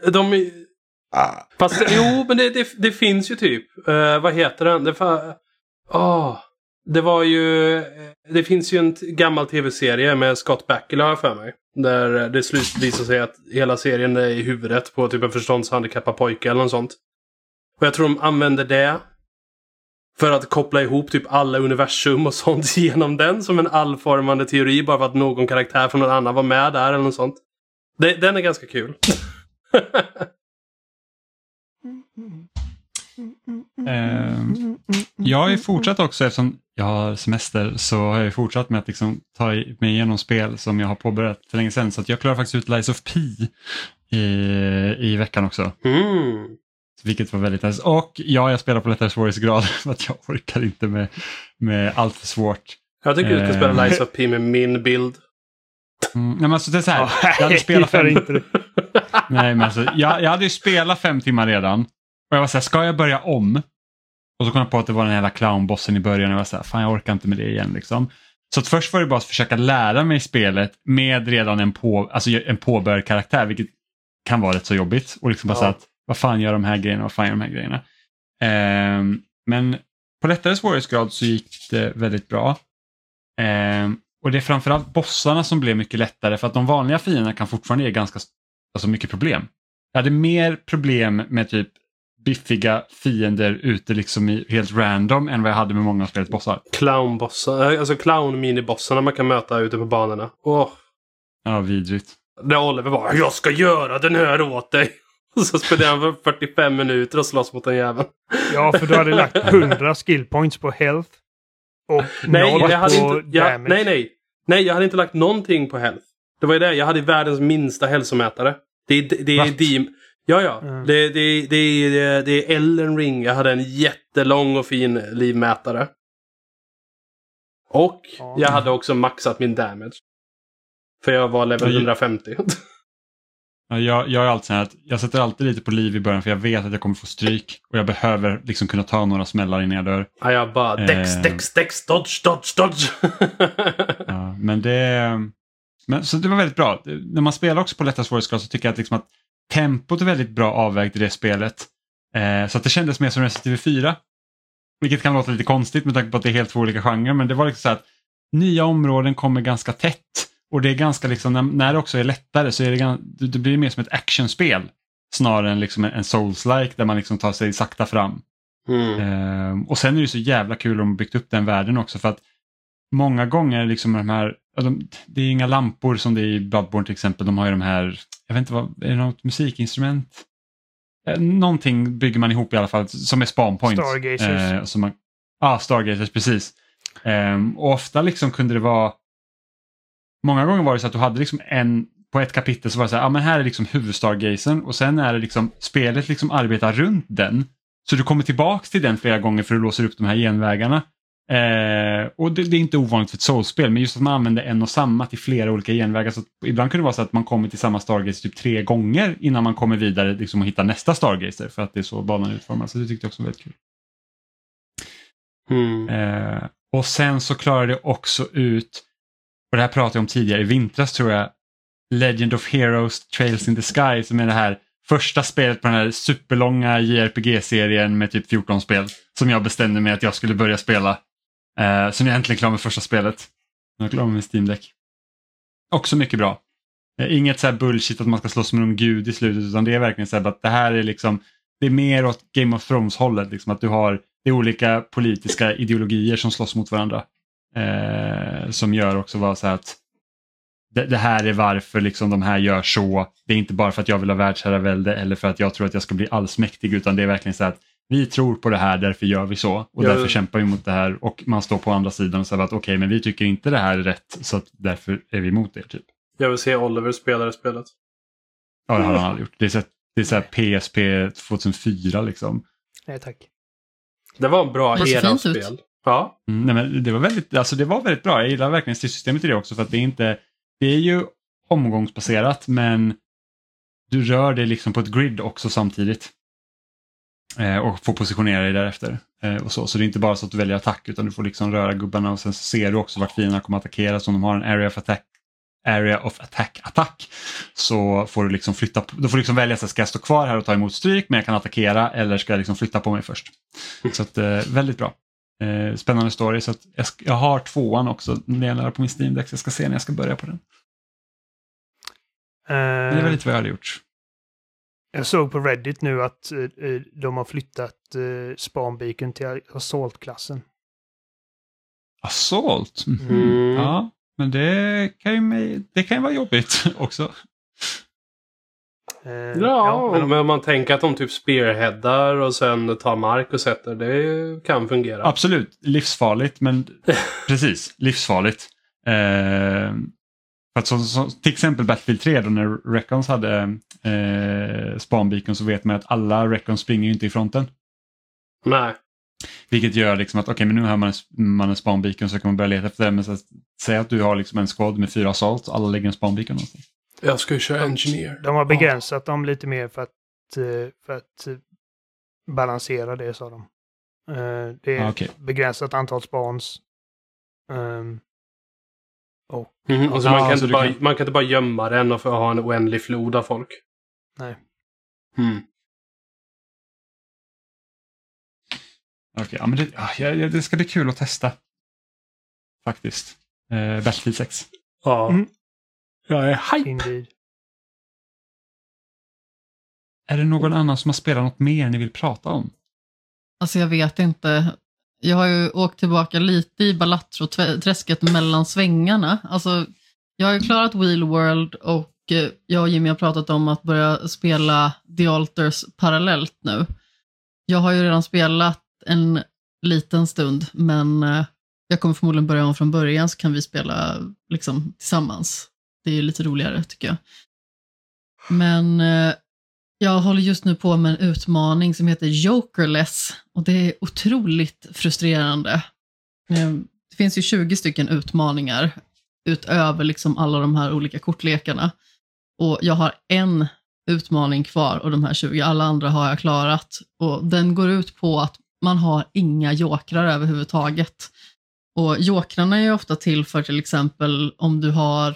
Speaker 3: Fast jo, men det finns ju typ. Vad heter den? Det var ju... Det finns ju en gammal tv-serie med Scott Bakula, har jag för mig. Där det visar sig att hela serien är i huvudet på typ en förståndshandikappad pojke eller något sånt. Och jag tror de använder det för att koppla ihop typ alla universum och sånt genom den som en allformande teori bara för att någon karaktär från någon annan var med där eller något sånt. Den är ganska kul.
Speaker 1: Jag har ju fortsatt också, eftersom jag har semester, så har jag fortsatt med att liksom ta mig igenom spel som jag har påbörjat för länge sedan. Så att jag klarar faktiskt ut Lies of P i veckan också. Vilket var väldigt nice. Och jag spelar på lättare svårighetsgrad för att jag orkar inte med allt för svårt.
Speaker 3: Jag tycker du ska spela Lies of P med min bild.
Speaker 1: Nej, men alltså det är så här. Jag hade spelat Nej, men alltså, jag hade ju spelat 5 timmar redan. Och jag var så här, ska jag börja om? Och så kom jag på att det var den hela clownbossen i början. Och jag var så här, fan jag orkar inte med det igen liksom. Så att först var det bara att försöka lära mig spelet med redan en påbörjad karaktär. Vilket kan vara rätt så jobbigt. Och liksom bara så att, vad fan gör de här grejerna? Men på lättare svårighetsgrad så gick det väldigt bra. Och det är framförallt bossarna som blev mycket lättare. För att de vanliga fienderna kan fortfarande ge ganska mycket problem. Jag hade mer problem med typ biffiga fiender ute liksom i helt random än vad jag hade med många av spelets bossar.
Speaker 3: Clownbossar, alltså clown-minibossarna man kan möta ute på banorna.
Speaker 1: Ja, vidrigt.
Speaker 3: Där Oliver bara, jag ska göra den här åt dig. Och så spelar han för 45 minuter och slåss mot en jävel.
Speaker 4: Ja, för du hade lagt 100 skill points på health. Och
Speaker 3: Nej, jag hade inte lagt någonting på health. Det var ju det, jag hade världens minsta hälsomätare. Det är Det är Elden Ring. Jag hade en jättelång och fin livmätare. Och jag hade också maxat min damage. För jag var level 150.
Speaker 1: Jag är alltid så här att jag sätter alltid lite på liv i början för jag vet att jag kommer få stryk. Och jag behöver liksom kunna ta några smällar innan jag dör.
Speaker 3: Ja, jag bara dex, dodge.
Speaker 1: Ja, men så det var väldigt bra. När man spelar också på lätta svårighetsgrad så tycker jag att, liksom att tempot är väldigt bra avvägt i det spelet. Så att det kändes mer som Resident Evil 4. Vilket kan låta lite konstigt med tanke på att det är helt två olika genrer. Men det var liksom så att nya områden kommer ganska tätt. Och det är ganska liksom, när det också är lättare så är det blir mer som ett actionspel. Snarare än liksom en Souls-like där man liksom tar sig sakta fram. Och sen är det så jävla kul om de byggt upp den världen också. För att många gånger liksom de här, det är inga lampor som det är i Bloodborne till exempel. De har ju de här, jag vet inte vad, är det något musikinstrument? Någonting bygger man ihop i alla fall som är spawn points.
Speaker 4: Stargazers.
Speaker 1: Stargazers, precis. Och ofta liksom kunde det vara, många gånger var det så att du hade liksom på ett kapitel så var det så här, men här är liksom huvudstargazen och sen är det liksom spelet liksom arbetar runt den. Så du kommer tillbaks till den flera gånger för att låsa upp de här genvägarna. Och det är inte ovanligt för ett soulspel, men just att man använder en och samma till flera olika genvägar. Så ibland kan det vara så att man kommer till samma Stargazer typ 3 gånger innan man kommer vidare liksom, och hittar nästa Stargazer, för att det är så banan utformad. Så det tyckte jag också var väldigt kul. Och sen så klarar det också ut, och det här pratade jag om tidigare i vintras tror jag, Legend of Heroes Trails in the Sky, som är det här första spelet på den här superlånga JRPG-serien med typ 14 spel som jag bestämde mig att jag skulle börja spela. Som jag äntligen klar med första spelet. Jag är klar med Steam Deck. Också mycket bra. Inget så här bullshit att man ska slåss med någon gud i slutet, utan det är verkligen så här att det här är liksom, det är mer åt Game of Thrones hållet liksom, att det är olika politiska ideologier som slåss mot varandra. Som gör också var så här att det här är varför liksom de här gör så. Det är inte bara för att jag vill ha världsherravälde eller för att jag tror att jag ska bli allsmäktig, utan det är verkligen så att vi tror på det här, därför gör vi så. Och därför kämpar vi mot det här, och man står på andra sidan och säger att okej, men vi tycker inte det här är rätt, så att därför är vi emot det typ.
Speaker 3: Jag vill se Oliver spela det spelet.
Speaker 1: Ja, det har han aldrig gjort. Det är så här PSP 2004 liksom.
Speaker 4: Nej, tack.
Speaker 3: Det var en bra era-spel. Ja.
Speaker 1: Nej, men det var väldigt bra. Jag gillar verkligen systemet i det också, för att det är ju omgångsbaserat, men du rör dig liksom på ett grid också samtidigt. Och får positionera dig därefter. Och så det är inte bara så att du väljer attack, utan du får liksom röra gubbarna, och sen så ser du också vart fienderna kommer att attackera. Så om de har en area of attack så får du liksom då får du liksom välja, så ska jag stå kvar här och ta emot stryk, men jag kan attackera, eller ska jag liksom flytta på mig först. Så att väldigt bra. Spännande story, så att jag har 2:an också när på min Steam Deck, så jag ska se när jag ska börja på den. Det är väldigt vad jag hade gjort.
Speaker 4: Jag såg på Reddit nu att de har flyttat Spawn Beacon till Assault-klassen.
Speaker 1: Assault? Ja, men det kan ju vara jobbigt också.
Speaker 3: Men om man tänker att de typ spearheadar och sen tar mark och sätter, det kan fungera.
Speaker 1: Absolut, livsfarligt, men precis, livsfarligt. För att så, till exempel Battlefield 3 då, när Recons hade Spawn Beacon, så vet man att alla Recons springer ju inte i fronten.
Speaker 3: Nej.
Speaker 1: Vilket gör liksom att men nu har man en Spawn Beacon, så kan man börja leta efter det. Men så, säg att du har liksom en squad med 4 assault, alla lägger en Spawn Beacon någonstans.
Speaker 3: Jag ska ju köra Engineer.
Speaker 4: De har begränsat dem lite mer för att balansera det, sa de. Det är begränsat antal spawns.
Speaker 3: Och så man kan inte bara gömma den och ha en oändlig flod av folk.
Speaker 4: Nej.
Speaker 1: Okej, ja, men det ska bli kul att testa. Faktiskt. Battlefield 6.
Speaker 3: Ja. Jag är hype.
Speaker 4: Indeed.
Speaker 1: Är det någon annan som har spelat något mer ni vill prata om?
Speaker 2: Alltså jag vet inte. Jag har ju åkt tillbaka lite i Balatro-träsket mellan svängarna. Alltså jag har ju klarat Wheel World, och jag och Jimmy har pratat om att börja spela The Alters parallellt nu. Jag har ju redan spelat en liten stund, men jag kommer förmodligen börja om från början, så kan vi spela liksom tillsammans. Det är ju lite roligare tycker jag. Men jag håller just nu på med en utmaning som heter Jokerless, och det är otroligt frustrerande. Det finns ju 20 stycken utmaningar utöver liksom alla de här olika kortlekarna. Och jag har en utmaning kvar och de här 20, alla andra har jag klarat. Och den går ut på att man har inga jokrar överhuvudtaget. Och jokrarna är ju ofta till för till exempel om du har,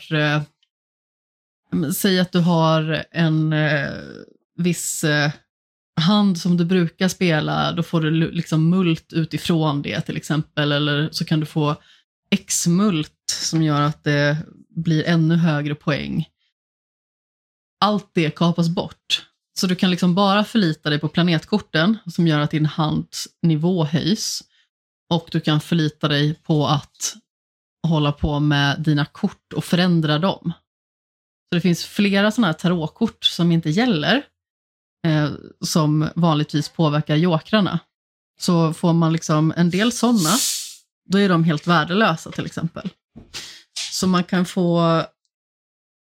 Speaker 2: säg att du har en viss hand som du brukar spela, då får du liksom mult utifrån det till exempel, eller så kan du få X-mult som gör att det blir ännu högre poäng. Allt det kapas bort. Så du kan liksom bara förlita dig på planetkorten som gör att din hands nivå höjs. Och du kan förlita dig på att hålla på med dina kort och förändra dem. Så det finns flera sådana här tarotkort som inte gäller. Som vanligtvis påverkar jokrarna. Så får man liksom en del sådana, då är de helt värdelösa till exempel. Så man kan få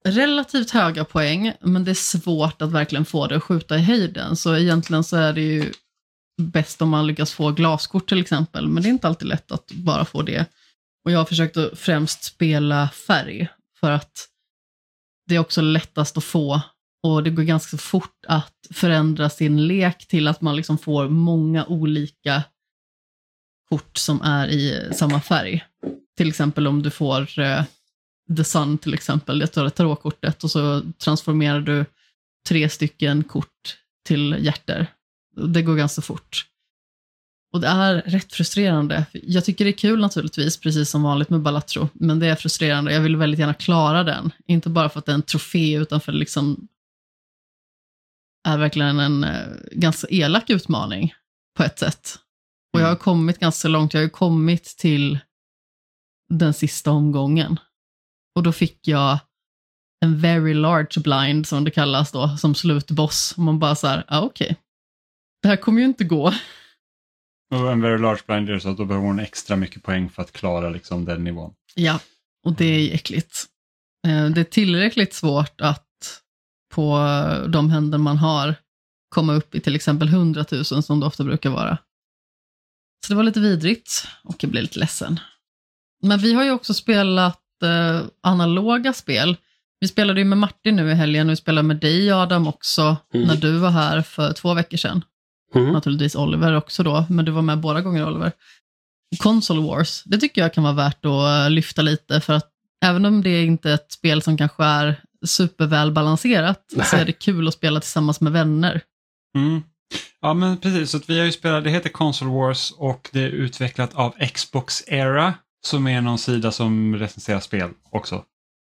Speaker 2: relativt höga poäng, men det är svårt att verkligen få det att skjuta i höjden. Så egentligen så är det ju bäst om man lyckas få glaskort till exempel, men det är inte alltid lätt att bara få det. Och jag har försökt att främst spela färg, för att det är också lättast att få, och det går ganska fort att förändra sin lek till att man liksom får många olika kort som är i samma färg. Till exempel om du får The Sun till exempel, det tar tarotkortet och så transformerar du 3 stycken kort till hjärter. Det går ganska fort. Och det är rätt frustrerande. Jag tycker det är kul naturligtvis, precis som vanligt med Balatro, men det är frustrerande. Jag vill väldigt gärna klara den. Inte bara för att det är en trofé, utan för att det liksom är verkligen en ganska elak utmaning på ett sätt. Och jag har kommit ganska långt. Jag har kommit till den sista omgången. Och då fick jag en very large blind, som det kallas då, som slutboss. Och man bara så här, okej. Det här kommer ju inte gå.
Speaker 1: Och en very large blind är så att då behöver hon extra mycket poäng för att klara liksom den nivån.
Speaker 2: Ja, och det är äckligt. Det är tillräckligt svårt att på de händer man har komma upp i till exempel 100 000 som det ofta brukar vara. Så det var lite vidrigt och jag blev lite ledsen. Men vi har ju också spelat analoga spel. Vi spelade ju med Martin nu i helgen och vi spelade med dig, Adam, också när du var här för 2 veckor sedan. Naturligtvis Oliver också då, men du var med båda gånger, Oliver. Console Wars, det tycker jag kan vara värt att lyfta lite, för att även om det inte är ett spel som kanske är supervälbalanserat så är det kul att spela tillsammans med vänner.
Speaker 1: Ja, men precis, så att vi har ju spelat, det heter Console Wars och det är utvecklat av Xbox Era, som är någon sida som recenserar spel också.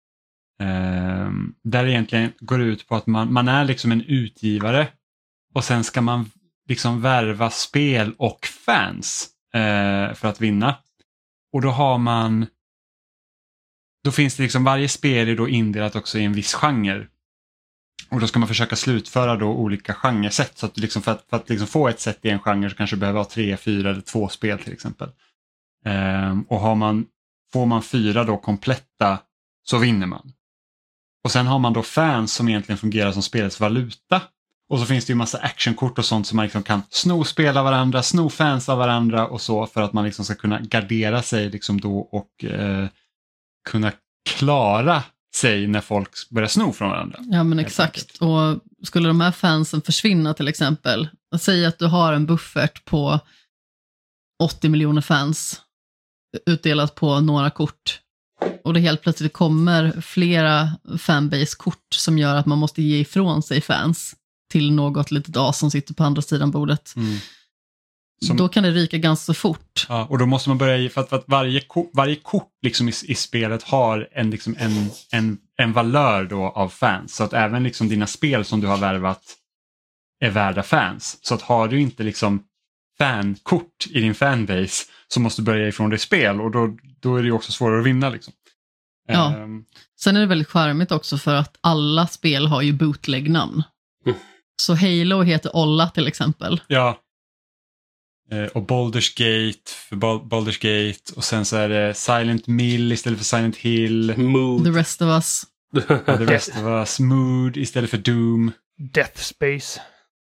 Speaker 1: Där egentligen går ut på att man är liksom en utgivare och sen ska man liksom värva spel och fans för att vinna. Och då finns det liksom, varje spel är då indelat också i en viss genre. Och då ska man försöka slutföra då olika genresätt, så att liksom för att liksom få ett sätt i en genre så kanske behöver ha 3, 4 eller 2 spel till exempel. Och får man 4 då kompletta så vinner man. Och sen har man då fans som egentligen fungerar som spelets valuta. Och så finns det ju massa actionkort och sånt som man liksom kan sno-spela varandra, sno-fans av varandra och så, för att man liksom ska kunna gardera sig liksom då och kunna klara sig när folk börjar sno från varandra.
Speaker 2: Ja, men exakt. Och skulle de här fansen försvinna till exempel, säg att du har en buffert på 80 miljoner fans utdelat på några kort, och det helt plötsligt kommer flera fanbase-kort som gör att man måste ge ifrån sig fans till något litet as som sitter på andra sidan bordet. Då kan det ryka ganska fort.
Speaker 1: Ja, och då måste man börja för att varje kort liksom i spelet har en valör då av fans. Så att även liksom dina spel som du har värvat är värda fans. Så att har du inte liksom fankort i din fanbase så måste du börja ifrån det spel, och då är det ju också svårare att vinna liksom.
Speaker 2: Ja. Sen är det väldigt charmigt också för att alla spel har ju bootleg-namn. Så Halo heter Olla till exempel.
Speaker 1: Ja. Och Baldur's Gate för Baldur's Gate, och sen så är det Silent Mill istället för Silent Hill.
Speaker 3: Mood.
Speaker 2: The Rest of Us.
Speaker 1: The Rest of Us. Mood istället för Doom.
Speaker 4: Death Space.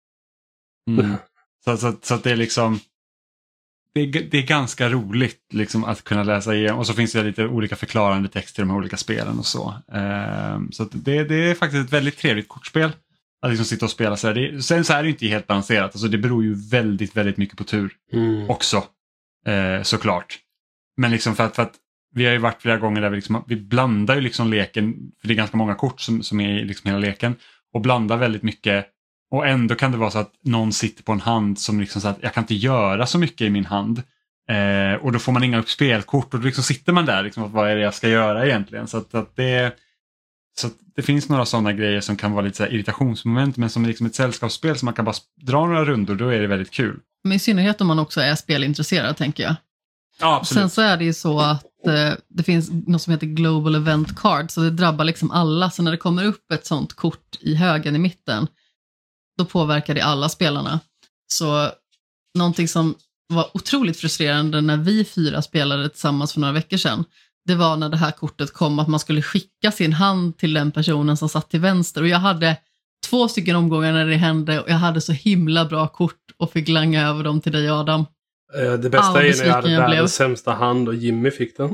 Speaker 1: Så att det är liksom det är ganska roligt liksom att kunna läsa igenom, och så finns det lite olika förklarande text till de här olika spelen och så. Så att det är faktiskt ett väldigt trevligt kortspel att liksom sitta och spela så här. Sen så är det inte helt balanserat, alltså det beror ju väldigt, väldigt mycket på tur också, såklart. Men liksom för att vi har ju varit flera gånger där vi blandar ju liksom leken, för det är ganska många kort som är i liksom hela leken, och blandar väldigt mycket. Och ändå kan det vara så att någon sitter på en hand som liksom så att jag kan inte göra så mycket i min hand. Och då får man inga upp spelkort, och då liksom sitter man där liksom, vad är det jag ska göra egentligen? Så att det finns några sådana grejer som kan vara lite så här irritationsmoment, men som liksom ett sällskapsspel som man kan bara dra några rundor, då är det väldigt kul.
Speaker 2: Men i synnerhet om man också är spelintresserad, tänker jag.
Speaker 1: Ja, absolut.
Speaker 2: Sen så är det ju så att det finns något som heter Global Event Card, så det drabbar liksom alla. Så när det kommer upp ett sånt kort i högen i mitten, då påverkar det alla spelarna. Så någonting som var otroligt frustrerande när vi 4 spelade tillsammans för några veckor sedan, det var när det här kortet kom att man skulle skicka sin hand till den personen som satt till vänster. Och jag hade 2 stycken omgångar när det hände och jag hade så himla bra kort och fick langa över dem till dig, Adam.
Speaker 3: Det bästa är när jag hade världens sämsta hand och Jimmy fick den.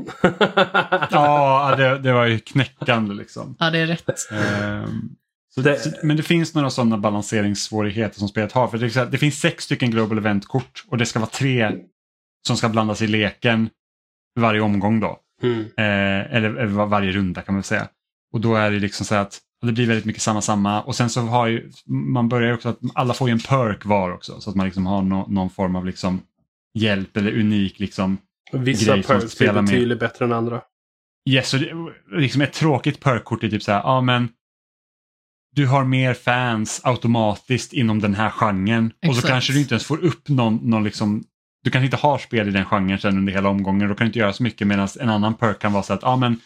Speaker 1: Ja, det var ju knäckande liksom.
Speaker 2: Ja, det är rätt.
Speaker 1: Men det finns några sådana balanseringssvårigheter som spelet har. För det finns 6 stycken Global Event-kort och det ska vara 3 som ska blandas i leken varje omgång då. Eller varje runda kan man säga. Och då är det liksom så att det blir väldigt mycket samma. Och sen så har ju, man börjar också att alla får ju en perk var också. Så att man liksom har någon form av liksom hjälp eller unik liksom
Speaker 3: vissa perks är betydligt bättre än andra.
Speaker 1: Yes, och liksom ett tråkigt perkkort är typ så här, ja men du har mer fans automatiskt inom den här genren. Exakt. Och så kanske du inte ens får upp någon liksom, du kanske inte har spel i den genren sen under hela omgången. Då kan du inte göra så mycket, medan en annan perk kan vara så att ja men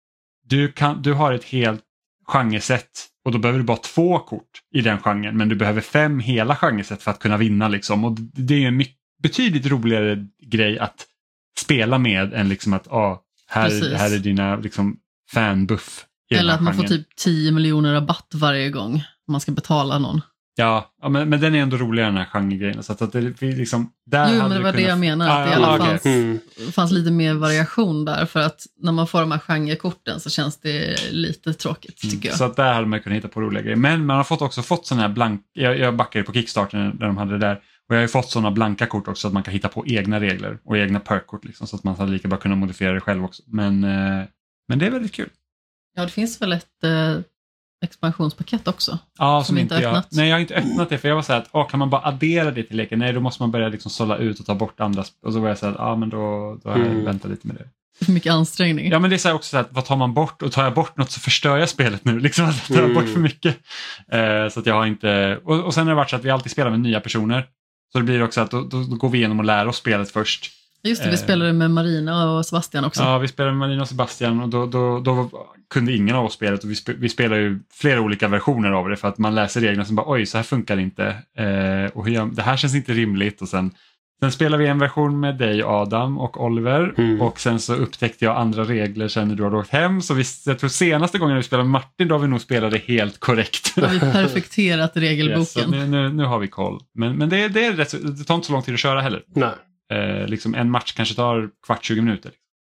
Speaker 1: du har ett helt genresätt och då behöver du bara 2 kort i den genren, men du behöver 5 hela genresätt för att kunna vinna liksom. Och det är ju en betydligt roligare grej att spela med än liksom att här är dina liksom fanbuff.
Speaker 2: Eller att man får typ 10 miljoner rabatt varje gång man ska betala någon.
Speaker 1: Ja, men den är ändå roligare den här genregrejen. Så att det liksom, där
Speaker 2: men det var det jag menar. Att det i alla fall fanns lite mer variation där. För att när man får de här genrekorten så känns det lite tråkigt tycker jag.
Speaker 1: Så att där hade man kunnat hitta på roliga grejer. Men man har också fått sådana här blanka. Jag backade på Kickstarter när de hade det där. Och jag har ju fått sådana blanka kort också, att man kan hitta på egna regler och egna perkkort liksom, så att man hade lika bra kunna modifiera det själv också. Men det är väldigt kul.
Speaker 2: Ja, det finns väl ett expansionspaket också.
Speaker 1: Ja, som inte öppnat. Nej, jag har inte öppnat det, för jag var så här att kan man bara addera det till leken? Nej, då måste man börja liksom sålla ut och ta bort andra. Och så var jag så här men då har jag väntat lite med det.
Speaker 2: För mycket ansträngning.
Speaker 1: Ja, men det är så här också så här, vad tar man bort? Och tar jag bort något så förstör jag spelet nu. Liksom att jag tar bort för mycket. Så att jag har inte... Och sen har det varit så att vi alltid spelar med nya personer. Så det blir också att då går vi igenom och lär oss spelet först.
Speaker 2: Just det, vi spelade med Marina och Sebastian också.
Speaker 1: Ja, vi spelade med Marina och Sebastian och då kunde ingen av oss spelet. Och vi spelar ju flera olika versioner av det, för att man läser reglerna och så bara, oj, så här funkar det inte. Och det här känns inte rimligt. Och sen spelar vi en version med dig, Adam och Oliver. Och sen så upptäckte jag andra regler sen när du har åkt hem. Så jag tror senaste gången vi spelade med Martin, då har vi nog spelat det helt korrekt.
Speaker 2: Har vi perfekterat regelboken.
Speaker 1: Yes, nu har vi koll. Men det tar inte så lång tid att köra heller.
Speaker 3: Nej.
Speaker 1: Liksom en match kanske tar 20 minuter.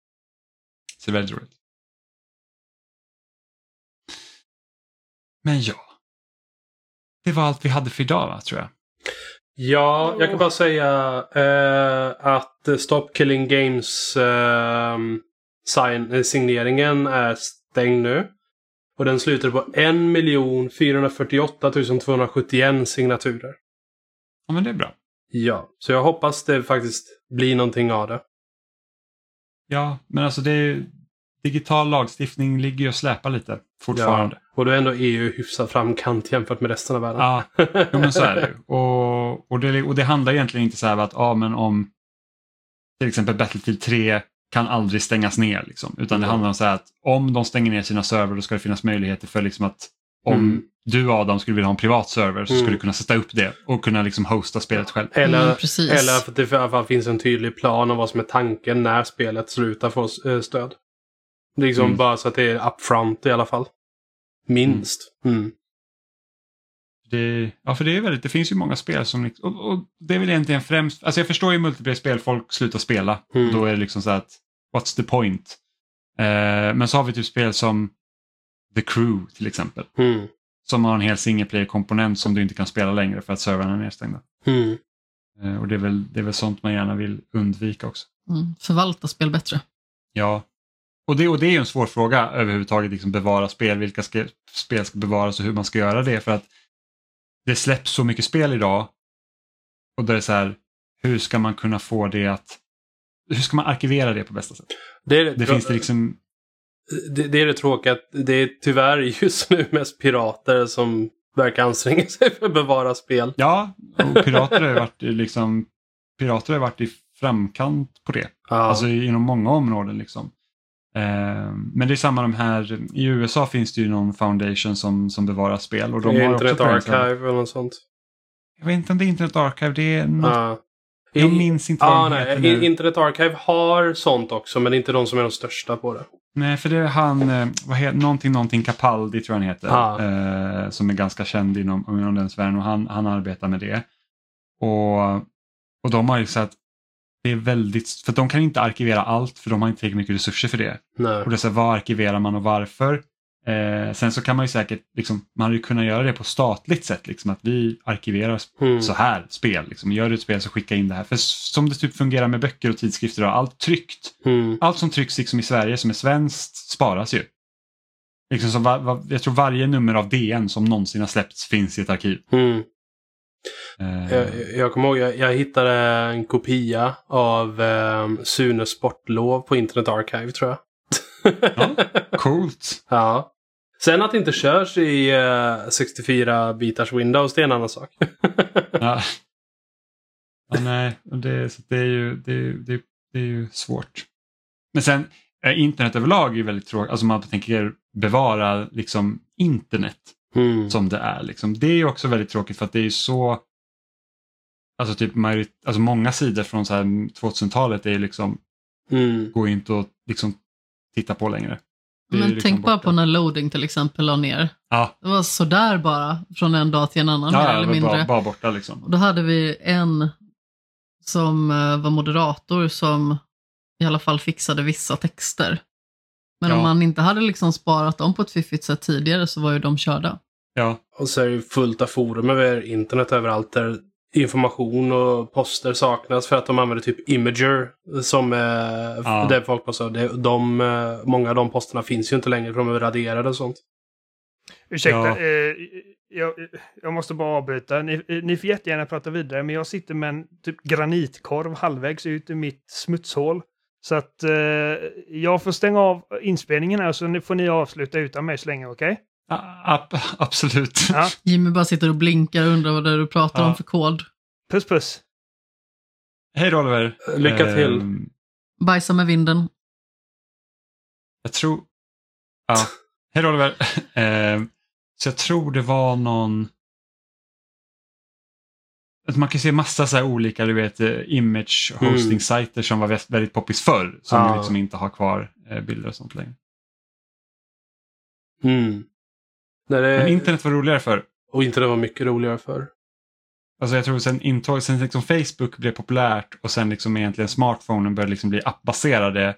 Speaker 1: Så det är väldigt roligt. Men ja. Det var allt vi hade för idag, va, tror jag.
Speaker 3: Ja, jag kan bara säga att Stop Killing Games signeringen är stängd nu. Och den slutar på 1 448 271 signaturer.
Speaker 1: Ja, men det är bra.
Speaker 3: Ja, så jag hoppas det faktiskt blir någonting av det.
Speaker 1: Ja, men alltså digital lagstiftning ligger ju och släpar lite fortfarande.
Speaker 3: Ja, och då är ändå EU hyfsat framkant jämfört med resten av världen.
Speaker 1: Ja, men så är det. Och det handlar egentligen inte så här att men om till exempel Battlefield 3 kan aldrig stängas ner liksom, utan det handlar om så här att om de stänger ner sina server, då ska det finnas möjligheter för liksom att om du, Adam, skulle vilja ha en privat server så skulle du kunna sätta upp det och kunna liksom hosta spelet själv.
Speaker 3: Eller för att det i alla fall finns en tydlig plan om vad som är tanken när spelet slutar få stöd. Det är liksom bara så att det är upfront i alla fall. Minst.
Speaker 1: För det är väldigt, det finns ju många spel som och det är väl egentligen främst, alltså jag förstår ju multiplayer-spel, folk slutar spela. Då är det liksom så att what's the point? Men så har vi typ spel som The Crew till exempel. Som har en hel single-player-komponent som du inte kan spela längre för att servrarna är nedstängda. Och det är väl sånt man gärna vill undvika också.
Speaker 2: Förvalta spel bättre.
Speaker 1: Ja. Och det är ju en svår fråga överhuvudtaget, liksom bevara spel. Vilka spel ska bevaras och hur man ska göra det. För att det släpps så mycket spel idag. Och det är så här, hur ska man kunna få det att... Hur ska man arkivera det på bästa sätt? Det finns det liksom...
Speaker 3: Det är det tråkiga. Det är tyvärr just nu mest pirater som verkar anstränga sig för att bevara spel.
Speaker 1: Ja, och pirater har varit i framkant på det. Alltså inom många områden liksom. Men det är samma de här, i USA finns det ju någon foundation som bevarar spel. Och de har
Speaker 3: Internet
Speaker 1: också
Speaker 3: Archive eller något sånt.
Speaker 1: Jag vet inte om det är Internet Archive, det är något... Jag minns inte vad de heter nu.
Speaker 3: Internet Archive har sånt också, men inte de som är de största på det.
Speaker 1: Nej, för det är han, någonting Capaldi tror jag han heter, som är ganska känd inom den sfären, och han arbetar med det. Och de har ju sagt att det är väldigt, för de kan inte arkivera allt, för de har inte tillräckligt mycket resurser för det.
Speaker 3: Nej.
Speaker 1: Och det är så här, vad arkiverar man och varför? Sen så kan man ju säkert, liksom, man hade ju kunnat göra det på statligt sätt, liksom, att vi arkiverar så här spel. Liksom. Gör du ett spel så skicka in det här. För som det typ fungerar med böcker och tidskrifter och allt tryckt. Allt som trycks liksom i Sverige som är svenskt sparas ju. Liksom, så jag tror varje nummer av DN som någonsin har släppts finns i ett arkiv.
Speaker 3: Jag kommer ihåg, jag hittade en kopia av Sune Sportlov på Internet Archive, tror jag.
Speaker 1: Ja, coolt.
Speaker 3: Ja. Sen att det inte körs i 64-bitars Windows, det är en annan sak.
Speaker 1: Ja, nej, det är ju svårt. Men sen, internet överlag är ju väldigt tråkigt. Alltså man tänker bevara liksom internet som det är. Liksom. Det är ju också väldigt tråkigt för att det är ju så... Alltså typ många sidor från så här 2000-talet är ju liksom... Går inte att liksom titta på längre.
Speaker 2: Men
Speaker 1: liksom
Speaker 2: tänk bara på när loading till exempel la ner.
Speaker 1: Ja.
Speaker 2: Det var sådär bara från en dag till en annan, mer eller mindre.
Speaker 1: Bara borta liksom.
Speaker 2: Och då hade vi en som var moderator som i alla fall fixade vissa texter. Men om man inte hade liksom sparat dem på ett fiffigt sätt tidigare så var ju de körda.
Speaker 1: Ja.
Speaker 3: Och så är det fullt av forum över internet överallt där information och poster saknas för att de använder typ Imager som det folk postar. Många av de posterna finns ju inte längre för de är raderade och sånt.
Speaker 4: Ursäkta, jag måste bara avbryta. Ni får jättegärna prata vidare, men jag sitter med en typ granitkorv halvvägs ut i mitt smutshål. Så att jag får stänga av inspelningen här, så får ni avsluta utan mig så länge, okej?
Speaker 1: Absolut.
Speaker 4: Ja.
Speaker 2: Jimmy bara sitter och blinkar och undrar vad det är du pratar om för kod.
Speaker 4: Puss puss.
Speaker 1: Hej då, Oliver.
Speaker 3: Lycka till.
Speaker 2: Bajsa med vinden.
Speaker 1: Jag tror... Ja. Hej då, Oliver. Så jag tror det var någon... Man kan se massa så här olika, du vet, image hosting-sajter som var väldigt poppis förr. Som liksom inte har kvar bilder och sånt längre. Men internet var roligare förr.
Speaker 3: Och internet var mycket roligare förr.
Speaker 1: Alltså jag tror sen liksom Facebook blev populärt och sen liksom egentligen smartphonen började liksom bli appbaserade.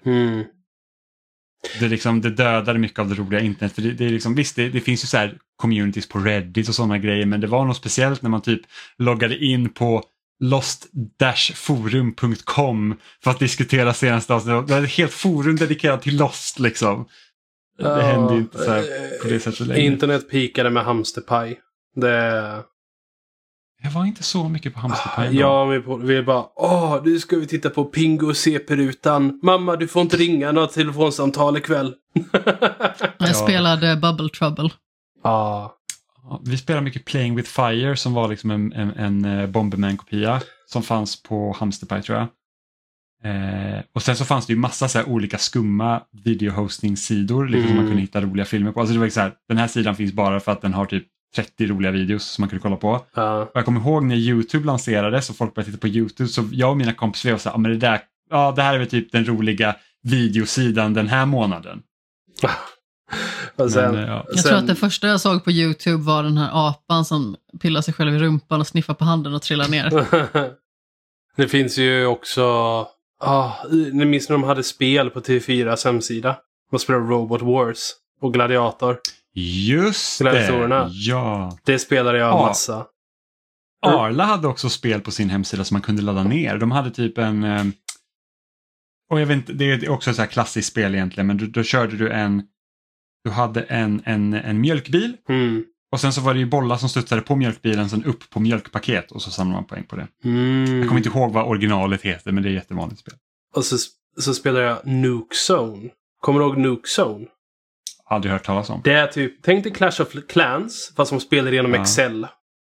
Speaker 1: Det dödade mycket av det roliga internet. För det är liksom, visst, det finns ju så här communities på Reddit och sådana grejer, men det var något speciellt när man typ loggade in på lost-forum.com för att diskutera senaste avsnittet. Det var ett helt forum dedikerat till Lost liksom. Det hände ju inte så här på det sättet längre.
Speaker 3: Internet pikade med hamsterpaj.
Speaker 1: Jag var inte så mycket på hamsterpaj.
Speaker 3: Ja, vi bara, nu ska vi titta på Pingo CP-rutan. Mamma, du får inte ringa några telefonsamtal ikväll.
Speaker 2: Jag spelade Bubble Trouble.
Speaker 1: Vi spelade mycket Playing with Fire som var liksom en Bomberman-kopia som fanns på hamsterpaj, tror jag. Och sen så fanns det ju massa så här olika skumma videohosting-sidor liksom, som man kunde hitta roliga filmer på. Alltså det var så här, den här sidan finns bara för att den har typ 30 roliga videos som man kunde kolla på. Och jag kommer ihåg när YouTube lanserades och folk började titta på YouTube, så jag och mina kompisar var så här, men det här är väl typ den roliga videosidan den här månaden.
Speaker 3: Jag
Speaker 2: tror att det första jag såg på YouTube var den här apan som pillar sig själv i rumpan och sniffar på handen och trillar ner.
Speaker 3: Det finns ju också... ni minns när de hade spel på TV4s hemsida? De spelade Robot Wars och Gladiator.
Speaker 1: Just
Speaker 3: Gladiatorerna.
Speaker 1: Ja.
Speaker 3: Det spelade jag massa.
Speaker 1: Arla hade också spel på sin hemsida som man kunde ladda ner. De hade typ en... Och jag vet inte, det är också ett så här klassiskt spel egentligen, men då körde du du hade en mjölkbil. Och sen så var det ju bollar som studsade på mjölkbilen, sen upp på mjölkpaket, och så samlade man poäng på det. Jag kommer inte ihåg vad originalet heter, men det är ett jättevanligt spel.
Speaker 3: Och så spelar jag Nuke Zone. Kommer du ihåg Nuke Zone?
Speaker 1: Aldrig hört talas om.
Speaker 3: Det är typ, tänk dig Clash of Clans, fast som spelar genom Excel.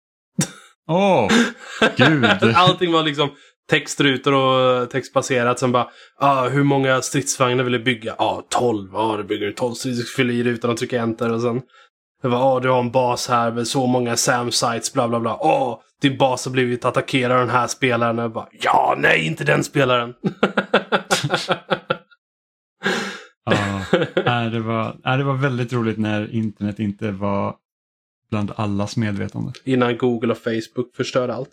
Speaker 1: Gud.
Speaker 3: Allting var liksom textrutor och textbaserat. Sen bara, hur många stridsvagnar vill du bygga? 12. Då bygger du 12 stridsvagnar, fyller i rutan och trycker enter och sen... Det var, du har en bas här med så många SAM-sites, bla bla bla. Din bas har blivit attackerad av den här spelaren. Jag bara, ja, nej, inte den spelaren.
Speaker 1: Det var väldigt roligt när internet inte var bland allas medvetande.
Speaker 3: Innan Google och Facebook förstörde allt.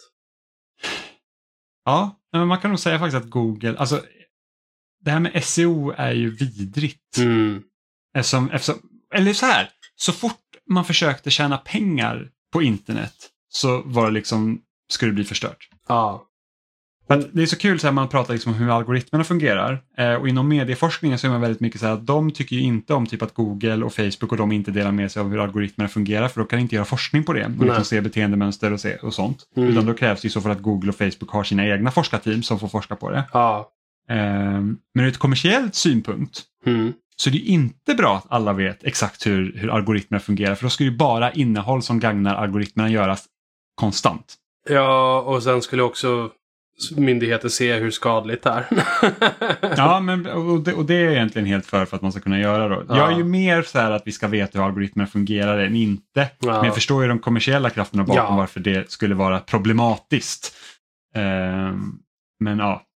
Speaker 1: Ja, men man kan nog säga faktiskt att Google, alltså det här med SEO är ju vidrigt. Eller så här, så fort man försökte tjäna pengar på internet så var det liksom, skulle det bli förstört.
Speaker 3: Ja.
Speaker 1: Men det är så kul så här, man pratar liksom om hur algoritmerna fungerar. Och inom medieforskningen så är man väldigt mycket så här att de tycker ju inte om typ att Google och Facebook och de inte delar med sig av hur algoritmerna fungerar, för då kan de inte göra forskning på det. Och liksom se beteendemönster och sånt. Utan då krävs det i så fall att Google och Facebook har sina egna forskarteam som får forska på det.
Speaker 3: Ja.
Speaker 1: Men ur ett kommersiellt synpunkt så är det ju inte bra att alla vet exakt hur algoritmerna fungerar, för då ska ju bara innehåll som gagnar algoritmerna göras konstant.
Speaker 3: Ja, och sen skulle också myndigheter se hur skadligt det är.
Speaker 1: Ja, men, och det är egentligen helt för att man ska kunna göra då. Ja. Jag är ju mer så här att vi ska veta hur algoritmerna fungerar än inte. Ja. Men jag förstår ju de kommersiella krafterna bakom varför det skulle vara problematiskt. Men ja.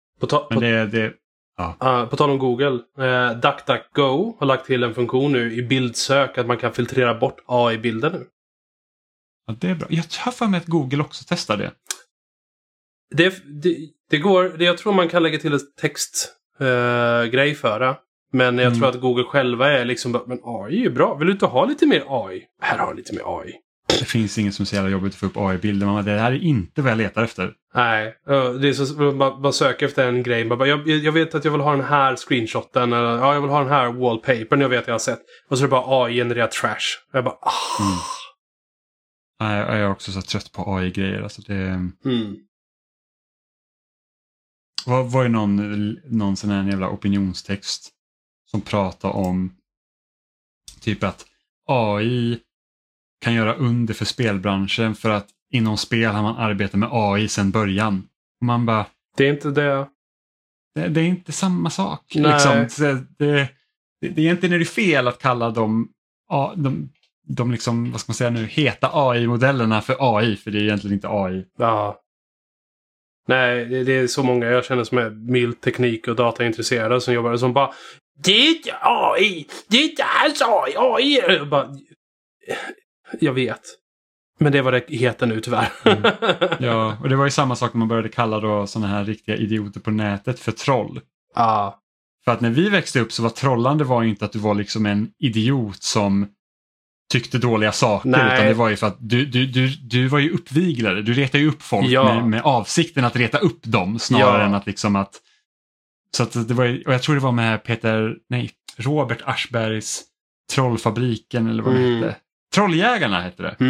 Speaker 3: På tal om Google, DuckDuckGo har lagt till en funktion nu i bildsök att man kan filtrera bort AI-bilder nu.
Speaker 1: Ja, det är bra. Jag har för mig att Google också testar det.
Speaker 3: Det går, jag tror man kan lägga till en textgrej för det. Men jag tror att Google själva är liksom, men AI är bra. Vill du inte ha lite mer AI? Här har du lite mer AI.
Speaker 1: Det finns inget som är så jävla jobbigt att få upp AI-bilder. Men det här är inte vad jag letar efter.
Speaker 3: Nej, det är så, man söker efter en grej. Jag vet att jag vill ha den här screenshoten. Eller, ja, jag vill ha den här wallpapern. Jag vet att jag har sett. Och så är det bara AI genererar trash. Jag bara,
Speaker 1: Nej, jag är också så trött på AI-grejer. Alltså det... Var ju någon sån här jävla opinionstext som pratar om typ att AI kan göra under för spelbranschen för att inom spel har man arbetat med AI sedan början. Och man bara...
Speaker 3: Det är inte det.
Speaker 1: Det är inte samma sak. Liksom. Det är egentligen är det fel att kalla de liksom, vad ska man säga nu, heta AI-modellerna för AI, för det är egentligen inte AI.
Speaker 3: Ja. Nej, det är så många jag känner som är mild teknik och dataintresserade som jobbar som bara, det är inte AI, det är inte alls AI. Jag vet. Men det var det heter nu tyvärr.
Speaker 1: Ja, och det var ju samma sak när man började kalla då såna här riktiga idioter på nätet för troll.
Speaker 3: Ja.
Speaker 1: För att när vi växte upp så var trollande var ju inte att du var liksom en idiot som tyckte dåliga saker. Nej. Utan det var ju för att du var ju uppviglare. Du retade ju upp folk med avsikten att reta upp dem snarare än att liksom att... Så att det var ju, och jag tror det var med Robert Aschbergs Trollfabriken eller vad det hette. Trolljägarna hette det.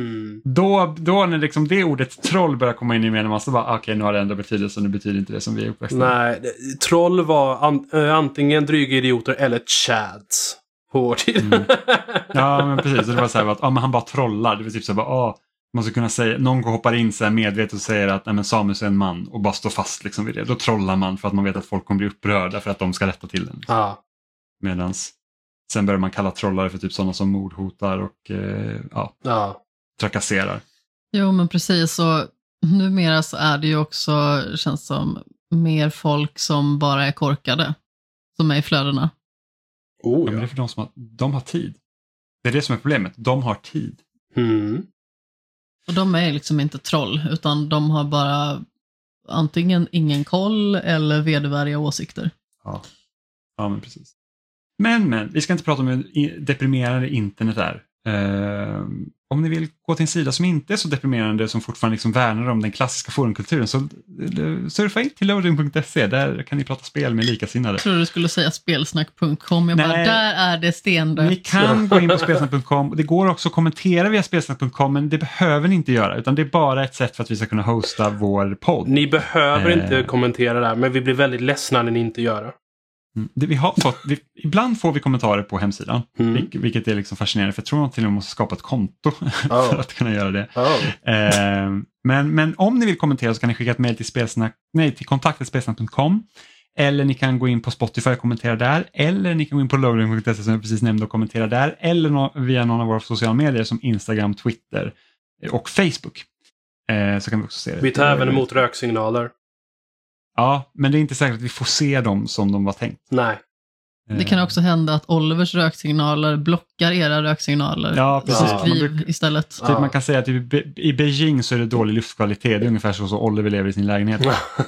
Speaker 1: Då när liksom det ordet troll började komma in i meningen så bara okej, nu har det ändå betydelse, nu betyder inte det som vi är uppväxta.
Speaker 3: Nej, troll var antingen dryga idioter eller chads på vår tid.
Speaker 1: Ja, men precis. Det var så här att men han bara trollar. Det var typ så bara man ska kunna säga, någon hoppar in så här medvetet och säger att men Samus är en man och bara står fast liksom vid det. Då trollar man för att man vet att folk kommer bli upprörda för att de ska rätta till den.
Speaker 3: Ja.
Speaker 1: Medans sen börjar man kalla trollare för typ sådana som mordhotar och trakasserar. Jo, men precis. Och numera så är det ju också, känns som, mer folk som bara är korkade som är i flödena. Men det är för de har tid. Det är det som är problemet. De har tid. Och de är liksom inte troll, utan de har bara antingen ingen koll eller vedervärdiga åsikter. Ja, men precis. Men, vi ska inte prata om hur deprimerande internet är. Om ni vill gå till en sida som inte är så deprimerande, som fortfarande liksom värnar om den klassiska forumkulturen, så surfa in till loading.se. Där kan ni prata spel med likasinnade. Jag tror du skulle säga spelsnack.com. Där är det stendött. Ni kan gå in på spelsnack.com. Det går också att kommentera via spelsnack.com, men det behöver ni inte göra, utan det är bara ett sätt för att vi ska kunna hosta vår podd. Ni behöver inte kommentera där, men vi blir väldigt ledsna när ni inte gör det. Ibland får vi kommentarer på hemsidan, vilket är liksom fascinerande, för jag tror att till och med måste skapa ett konto för att kunna göra det. Men om ni vill kommentera så kan ni skicka ett mejl till kontakt@spelsnack.com, Eller ni kan gå in på Spotify och kommentera där. Eller ni kan gå in på loading.se som jag precis nämnde och kommentera där. Eller via någon av våra sociala medier som Instagram, Twitter och Facebook. Så kan vi också se det.
Speaker 3: Vi tar även emot röksignaler.
Speaker 1: Ja, men det är inte säkert att vi får se dem som de var tänkt.
Speaker 3: Nej.
Speaker 2: Det kan också hända att Olivers röksignaler blockar era röksignaler.
Speaker 1: Ja, precis.
Speaker 2: Istället.
Speaker 1: Typ man kan säga att i Beijing så är det dålig luftkvalitet. Det är ungefär så Oliver lever i sin lägenhet.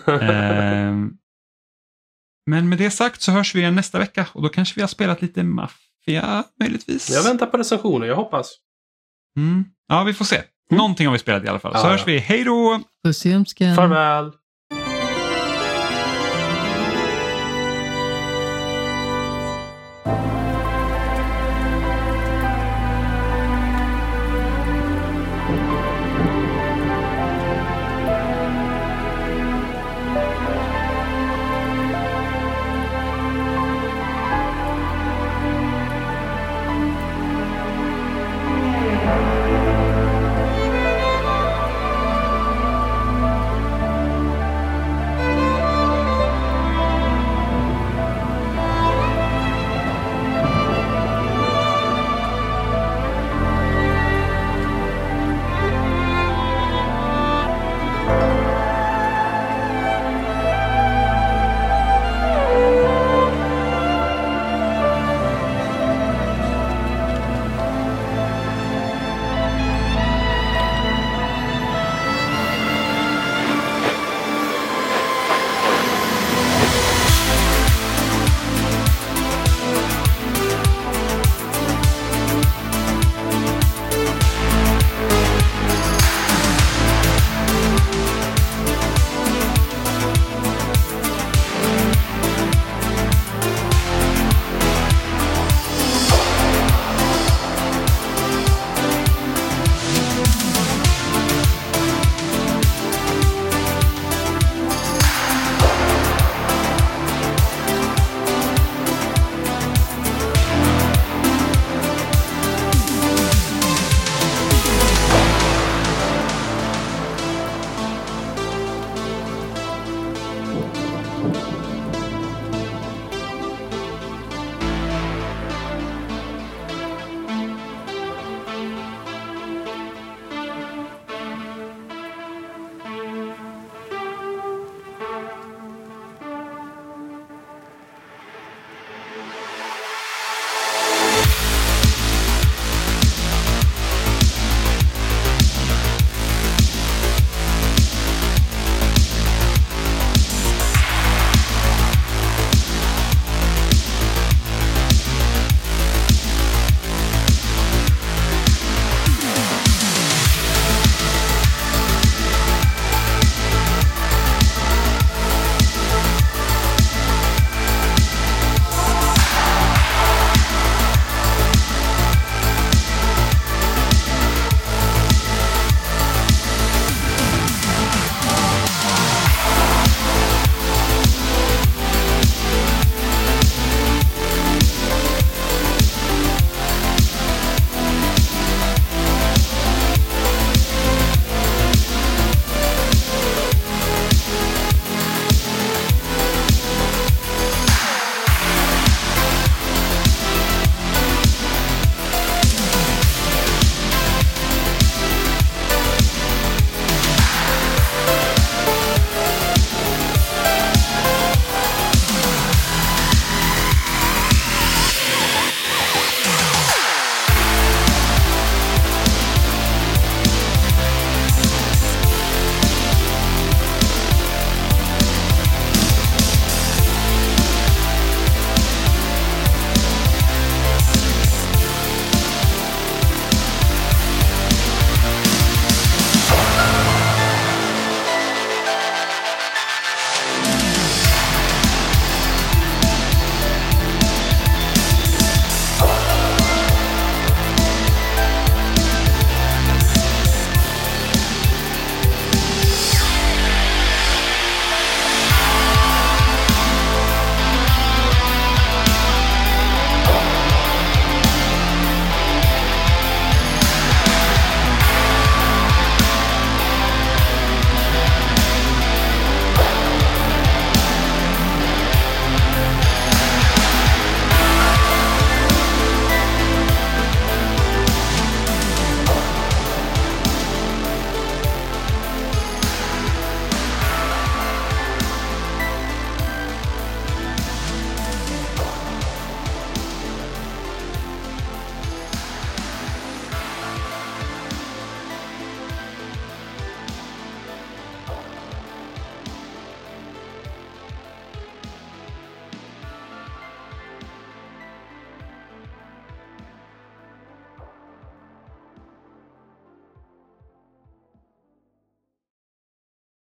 Speaker 1: Men med det sagt så hörs vi igen nästa vecka. Och då kanske vi har spelat lite Mafia möjligtvis.
Speaker 3: Jag väntar på recensioner, jag hoppas.
Speaker 1: Ja, vi får se. Någonting har vi spelat i alla fall. Så hörs vi. Hej då!
Speaker 2: Puss i ömskan.
Speaker 3: Farväl!